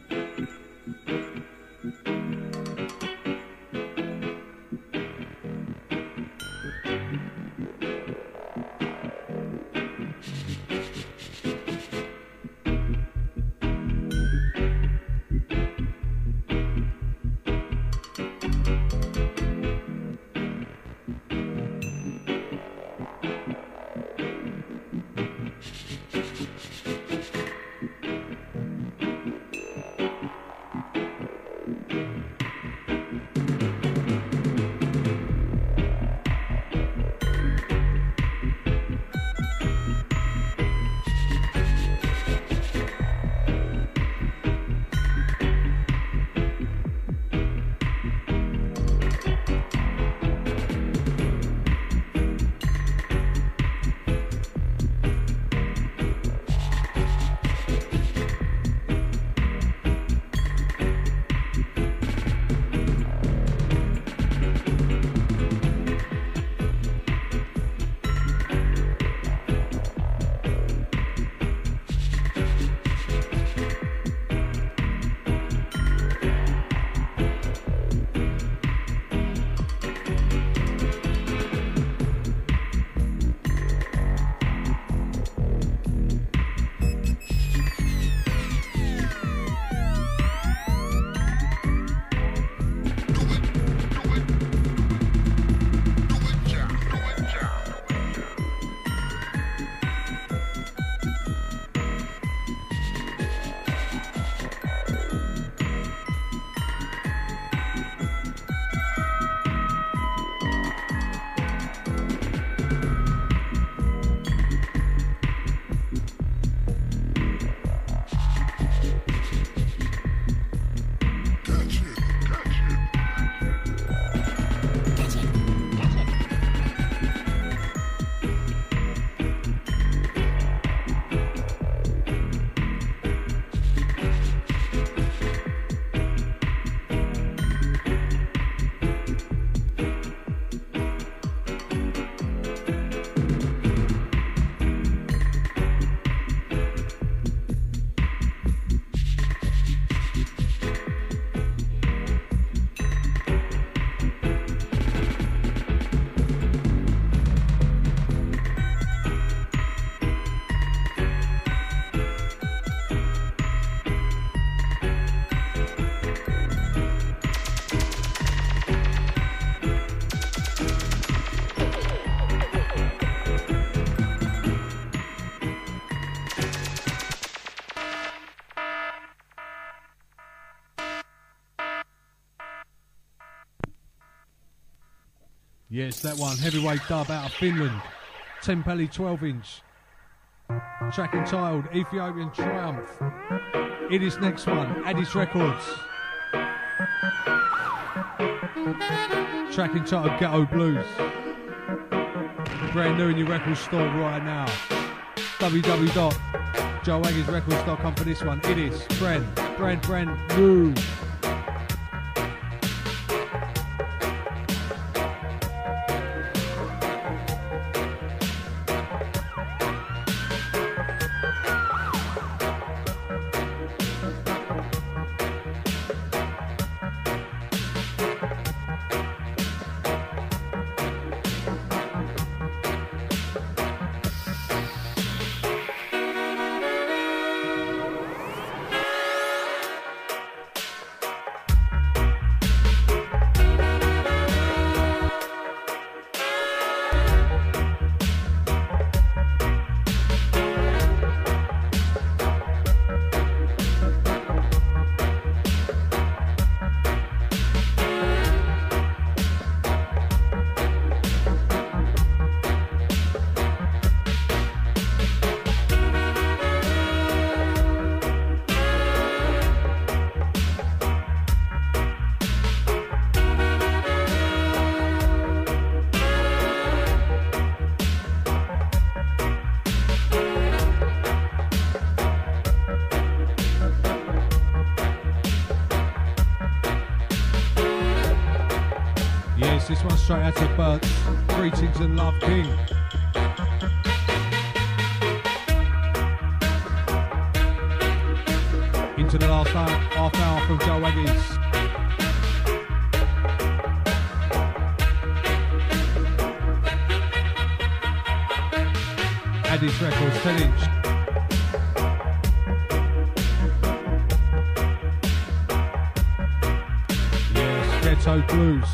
S2: Yes, that one, heavyweight dub out of Finland. Tempelli twelve inch. Track entitled Ethiopian Triumph. It is next one, Addis Records. Track entitled Ghetto Blues. Brand new in your record store right now. w w w dot joe waggins records dot com for this one. It is brand, brand, brand new. straight out to Bert. Greetings and love, King. Into the last hour, half hour from Joe Waggies. Addis Records, ten inch. Yes, Ghetto Blues.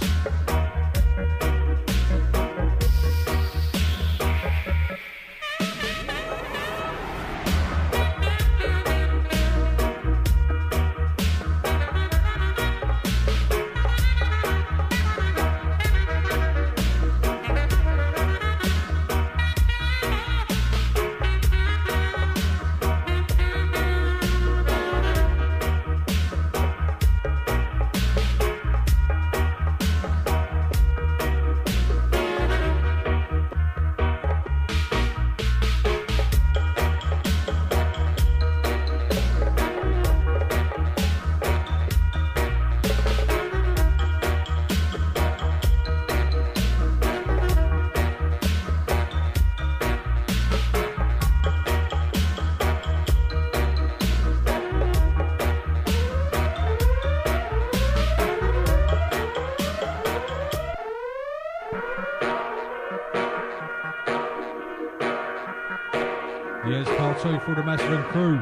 S2: Yes, part two for the Massive crew.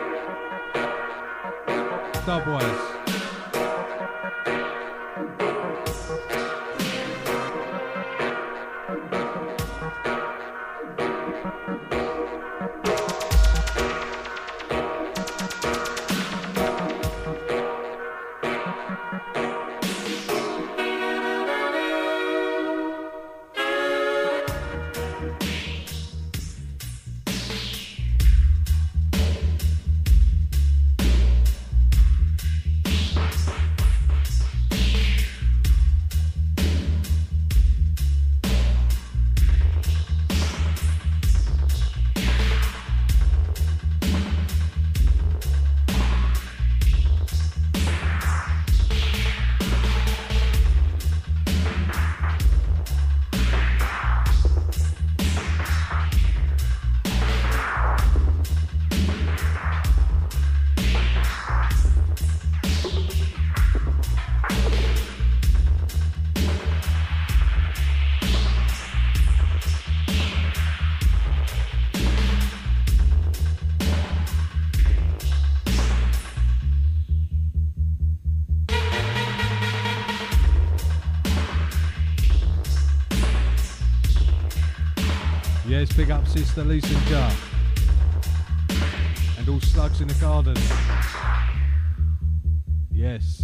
S2: Dubwise. Yes, big up sister Lisa Jar. And all slugs in the garden. Yes.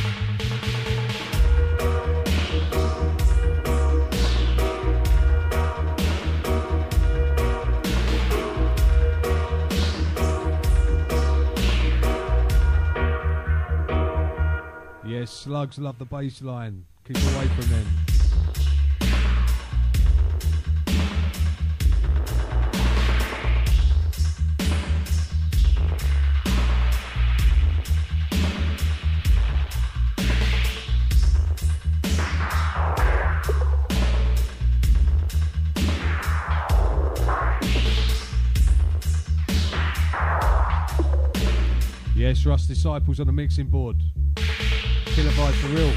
S2: Yes, slugs love the bass line. Keep away from them. Yes, Russ Disciples on the mixing board. Killer vibe for real.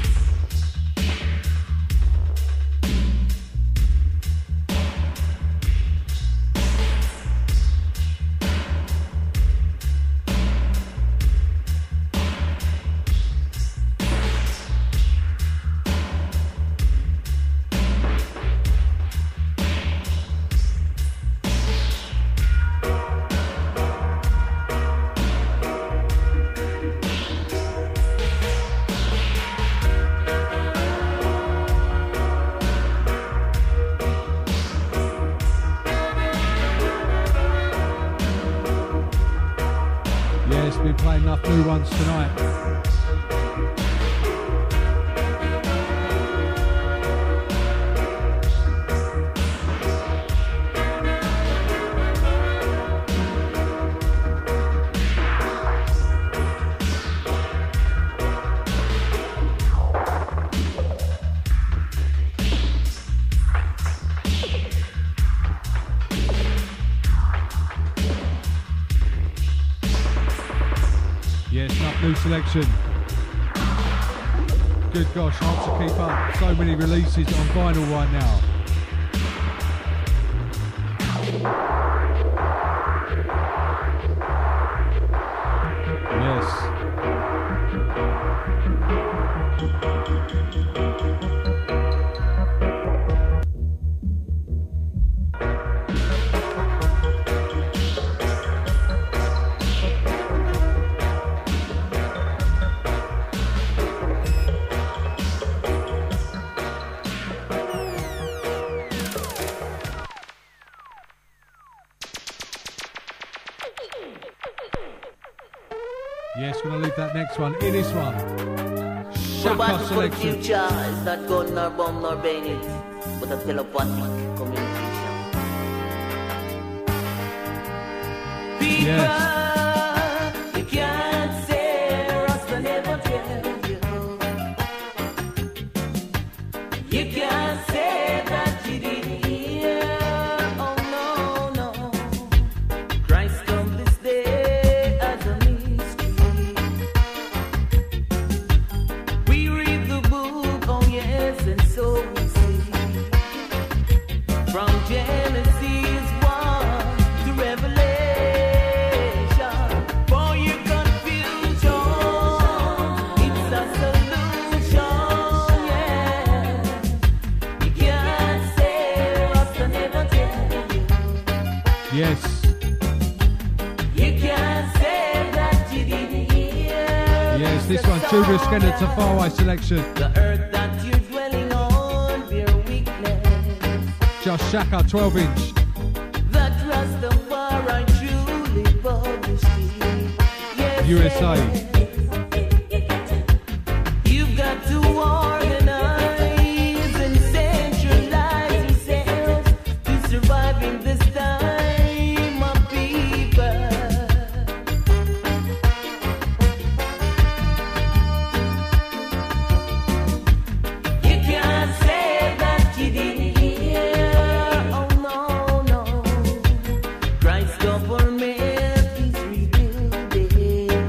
S2: Been playing enough new ones tonight. new selection. Good gosh, hard to keep up. So many releases on vinyl right now. Yes. Yes, gonna leave that next one in this one.
S9: The battle
S2: Shaka
S9: for the
S2: selection.
S9: future is not gun nor bomb nor bayonet, but a telepathic communication. People,
S2: Yes.
S9: you can't say Rasta never tell you. You can't say that you didn't hear. Oh no, no. Christ come this day as a mystery. We read the book, oh yes, and so we see. From Genesis one to Revelation, for your confusion, it's a solution, yeah. You can't say Rasta never tell you.
S2: Yes.
S9: You can't say that you didn't hear.
S2: Yes, this one, Judas Skinner to Faraway selection.
S9: The earth that you're dwelling on, bear weakness.
S2: Just Shaka, twelve inch.
S9: That Rastafari truly published it. Yes,
S2: U S A.
S9: you've got to organize and centralize yourselves to survive in this time, my people. You can't say that you didn't hear. Oh no, no. Christ's government is rebuilding.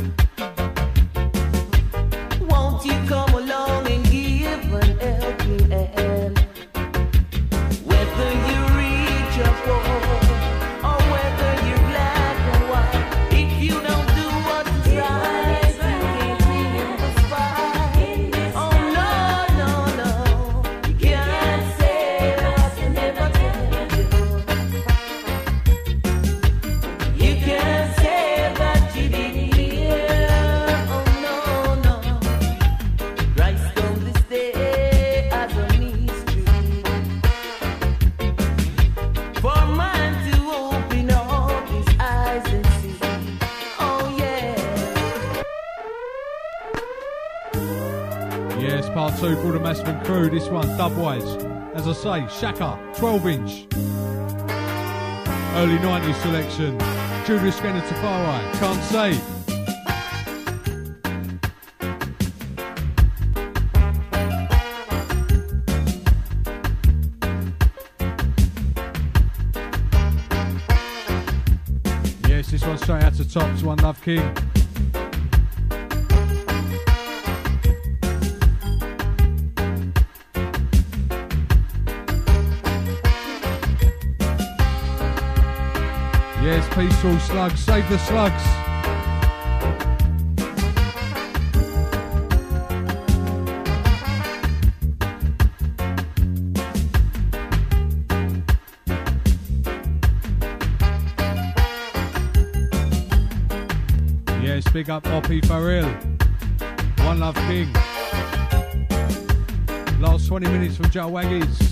S9: Won't you come along and give an helping hand? Whether you're rich or poor, or whether you're black or white, if you don't do what's right, you can't be in the spot. Oh no, no, no, you can't say that I never tell you. You can't say that you didn't hear. Oh no, no. Christ come this day as a mystery for man to open up his eyes and see. Oh yeah.
S2: Yes, part two for the Massman crew. This one, dubwise. As I say, Shaka, twelve inch. Early nineties selection. Judas Skinner to Faraway. Can't say. Yes, this one straight out to top to One Love King. Yes, peaceful slugs, save the slugs. Yes, big up Oppie Farrell. One Love King. Last twenty minutes from Joe Waggies.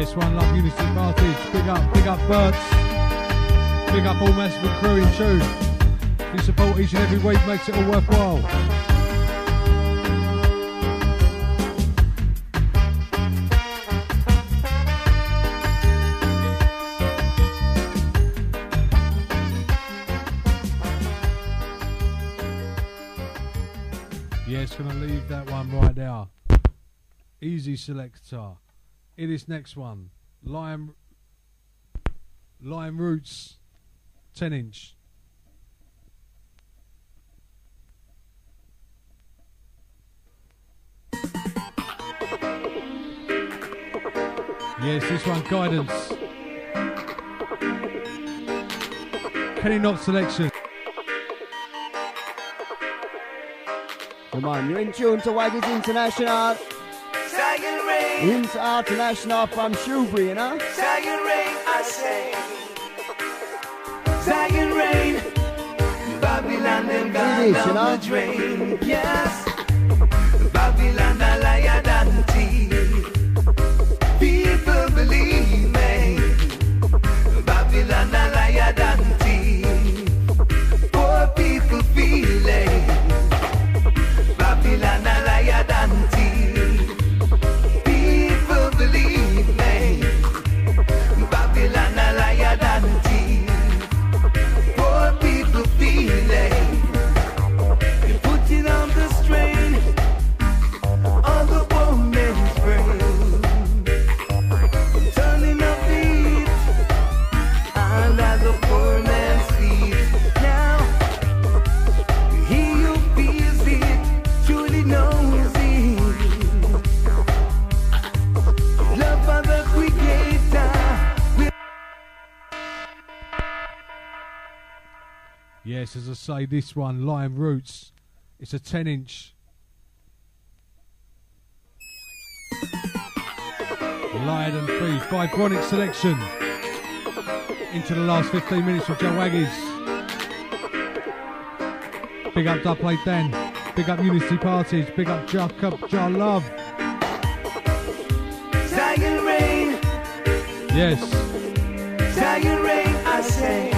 S2: Yes, one love Unity Parties. Big up, big up Birds. Big up all Massive and crew in tune. Your support each and every week makes it all worthwhile. Yes, gonna leave that one right there. Easy selector. It is next one. Lion Lion Roots ten inch. Yes, this one, Guidance. Kenny Knott selection.
S10: Come on, you're in tune to Waggies International.
S3: Zion Rain.
S10: International from Shrewsbury, you know?
S3: Zion Rain, I say. Zion Rain. Babylon, them gone down the drain. Yes. Babylon, a liar than thief. People believe me. Babylon, a liar than thief. Poor people feeling. Babylon, a liar than thief. People believe me. Babylon, a liar than thief. Poor people feeling. Putting on the strain on the woman's brain. Turning up the heat under the poor man's feet. Now, he who feels it truly knows it. Love for the Creator.
S2: Yes, as I say, this one, Lion Roots. It's a ten inch. Lion and Free, Vibronic selection. Into the last fifteen minutes with Joe Waggies. Big up Dubplate Dan. Big up Unity Parties. Big up Jacob Jar Love.
S3: Zion Rain.
S2: Yes.
S3: Zion Rain, I say.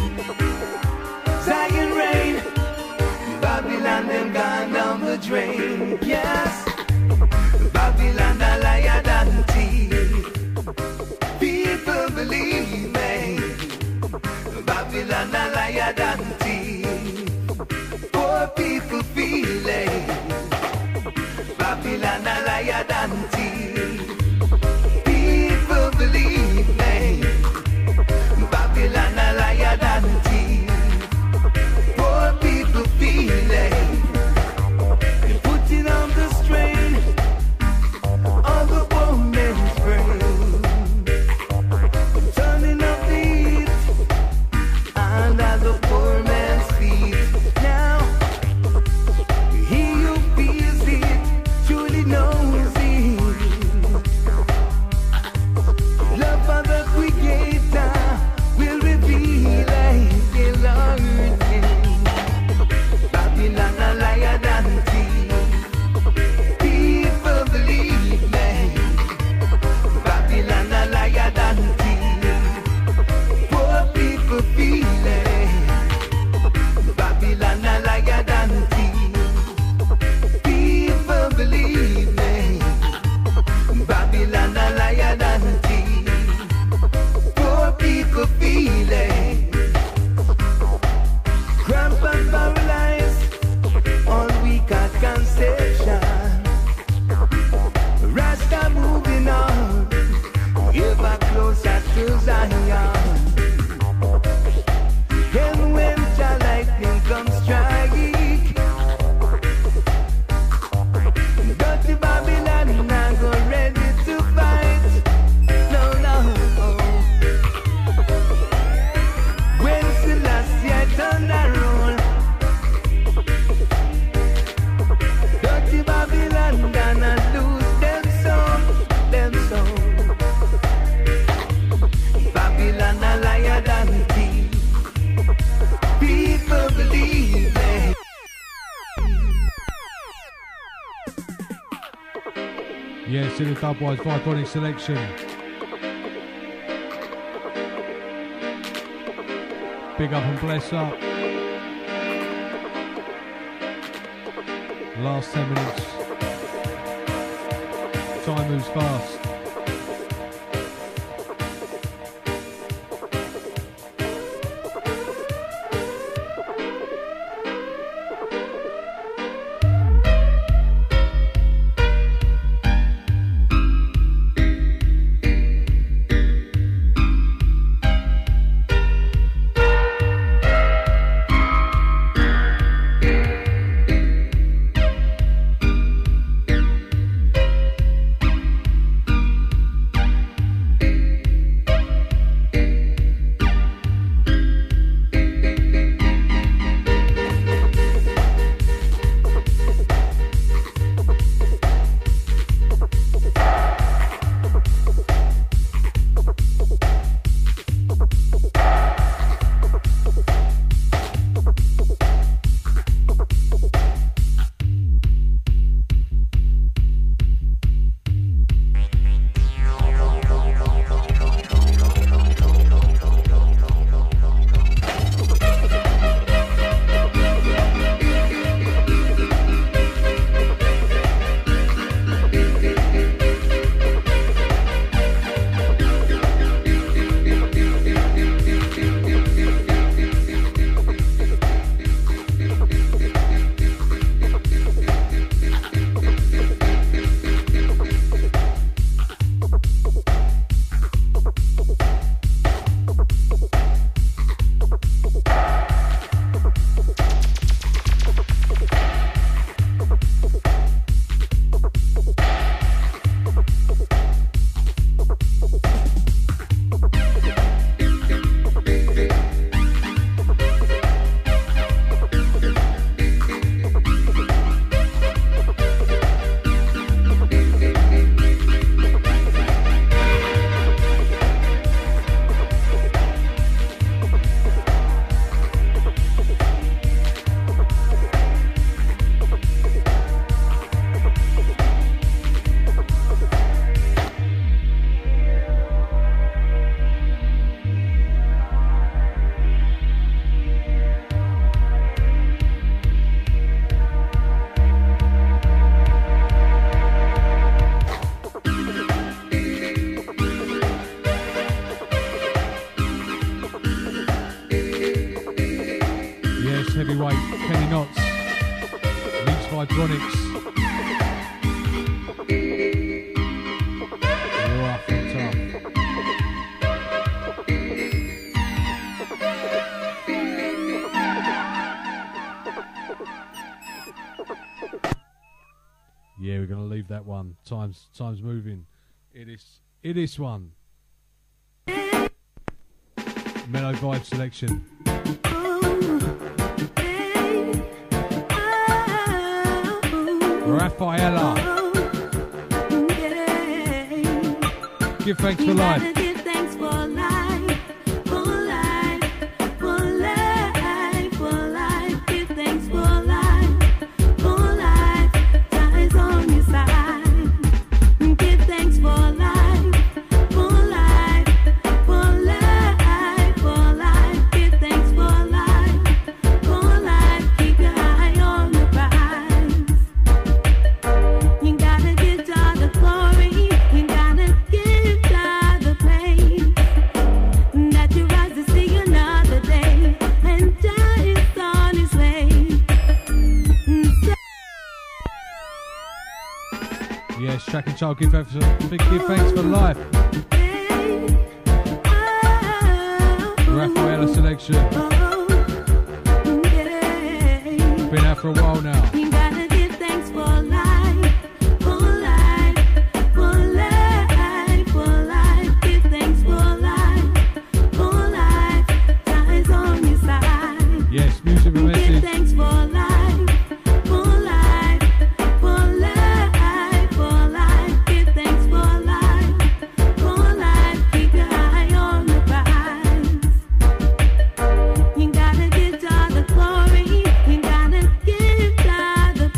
S3: Zion Rain. Babylon, them gone down the drain. Yes. Babylon, a liar than thief. People believe me. Babylon, a liar than thief. Poor people feeling. Babylon, a liar than thief. People believe me. Babylon, a liar than thief. Poor people feeling. Putting on the strain on the woman's brain. Turning up the heat under the poor man's feet. Now, he who feels it truly knows it. Love for the Creator will reveal it alone. Babylon, a liar than thief. People believe me. Babylon, a liar than thief. Poor people feel it. Babylon, a liar than thief. People believe me. Babylon, a liar than thief. Poor people feel it. Cramp and paralyzed on weaker conception. Rasta moving on, ever closer to Zion. Then when the lightning comes strike, dirty Babylon now go ready to fight. No, no. When Selassie turn around, dirty Babylon gonna lose them soul, them soul. Babylon a liar than thief. People believe me.
S2: Yes, in the Dubwise Vibronic selection. Big up and bless up. Last ten minutes. Time moves fast. Heavyweight, Kenny Knotts, Leech Vibronics. Rough and tough. Yeah, we're gonna leave that one. Time's time's moving. It is it is one. Mellow Vibe selection. Rafaela. Give thanks for life.
S11: Give thanks for life, for life, for life, for life. Give thanks for life, for life. Ties on your side. Give thanks for life, for life, for life, for life. Give thanks for life, for life. Keep your eye on the prize. You gotta give God the glory. You gotta give God the praise. That you rise to see another day, and Jah is on his way.
S2: Yes, Track and Child, give thanks for, big give thanks for life. Rafaela selection. Been out for a while now.
S11: You gotta give thanks for life, for life, for life, for life. Give thanks for life, for life. Ties on your side.
S2: Yes, music and
S11: Give
S2: message.
S11: thanks for life, for life, for life, for life. Give thanks for life, for life. Keep your eye on the prize. You gotta give God the glory. You gotta give God the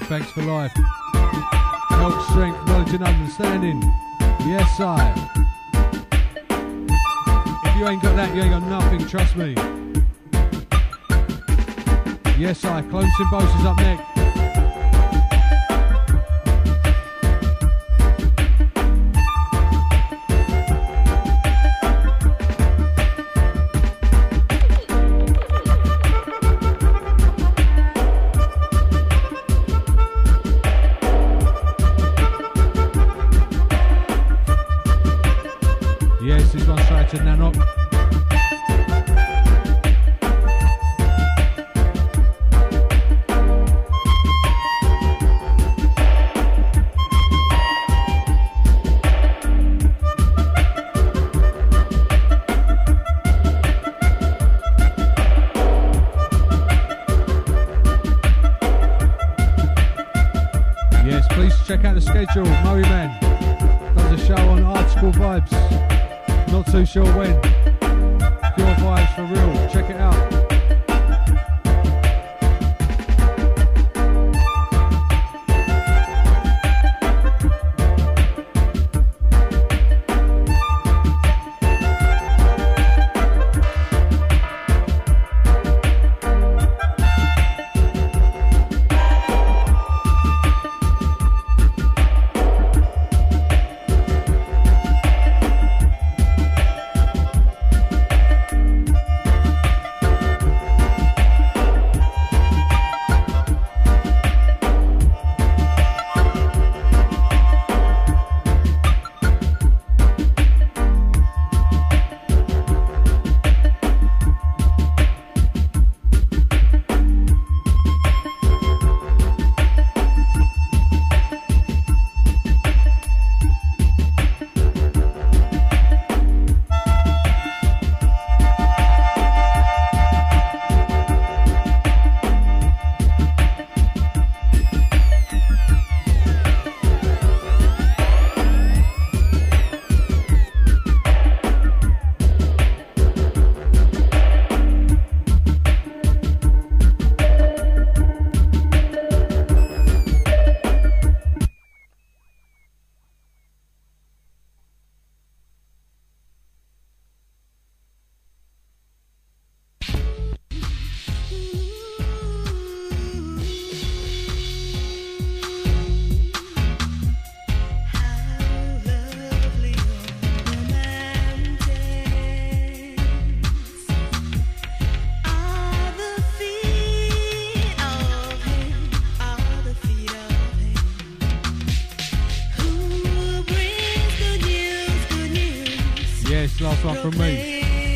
S2: thanks for life. Health, strength, knowledge and understanding. Yes, I. If you ain't got that, you ain't got nothing, trust me. Yes, I. Clone Symbiosis up next. Yes, this one's straight to Nanook. Yes, please check out the schedule. Murray Man does a show on Article Vibes. Not too sure when. Pure Vibes for real. Check it out. Yes, last one from me.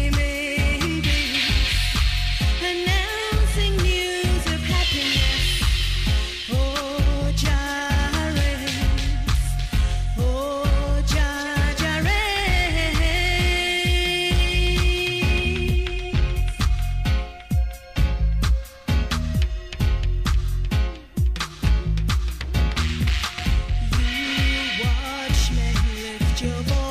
S11: Announcing news of happiness. Oh, Jarens. Oh, Jarens. You watchmen, lift your voices.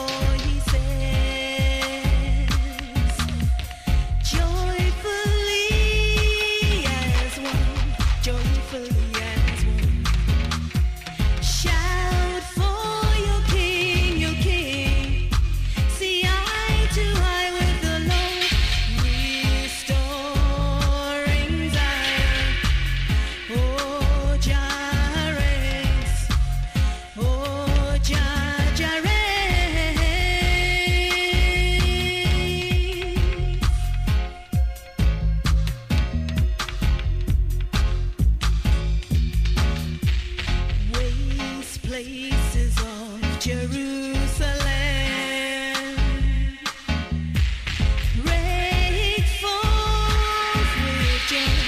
S11: Places of Jerusalem, break forth with joy.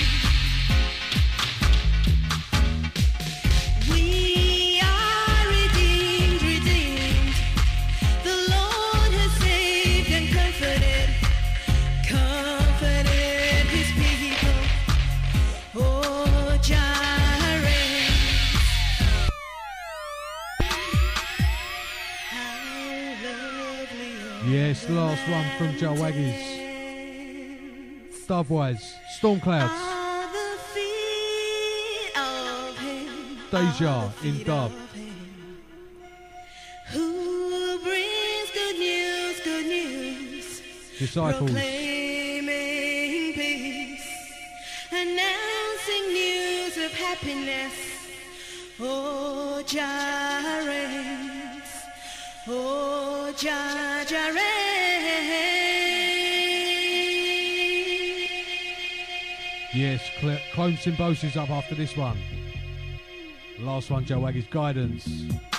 S11: We are redeemed, redeemed. The Lord has saved and comforted, comforted His people. Oh, Jireh.
S2: Yes, last one from Joe Waggies. Dubwise, Storm Clouds.
S11: Are the feet of Him.
S2: Deja in dub.
S11: Who brings good news, good news,
S2: Disciples.
S11: proclaiming peace, announcing news of happiness. Oh, Jah reigns. Oh, Jah, Jah reigns.
S2: Yes, Cl- Clone Symbiosis up after this one. The last one, Joe Waggy's Guidance.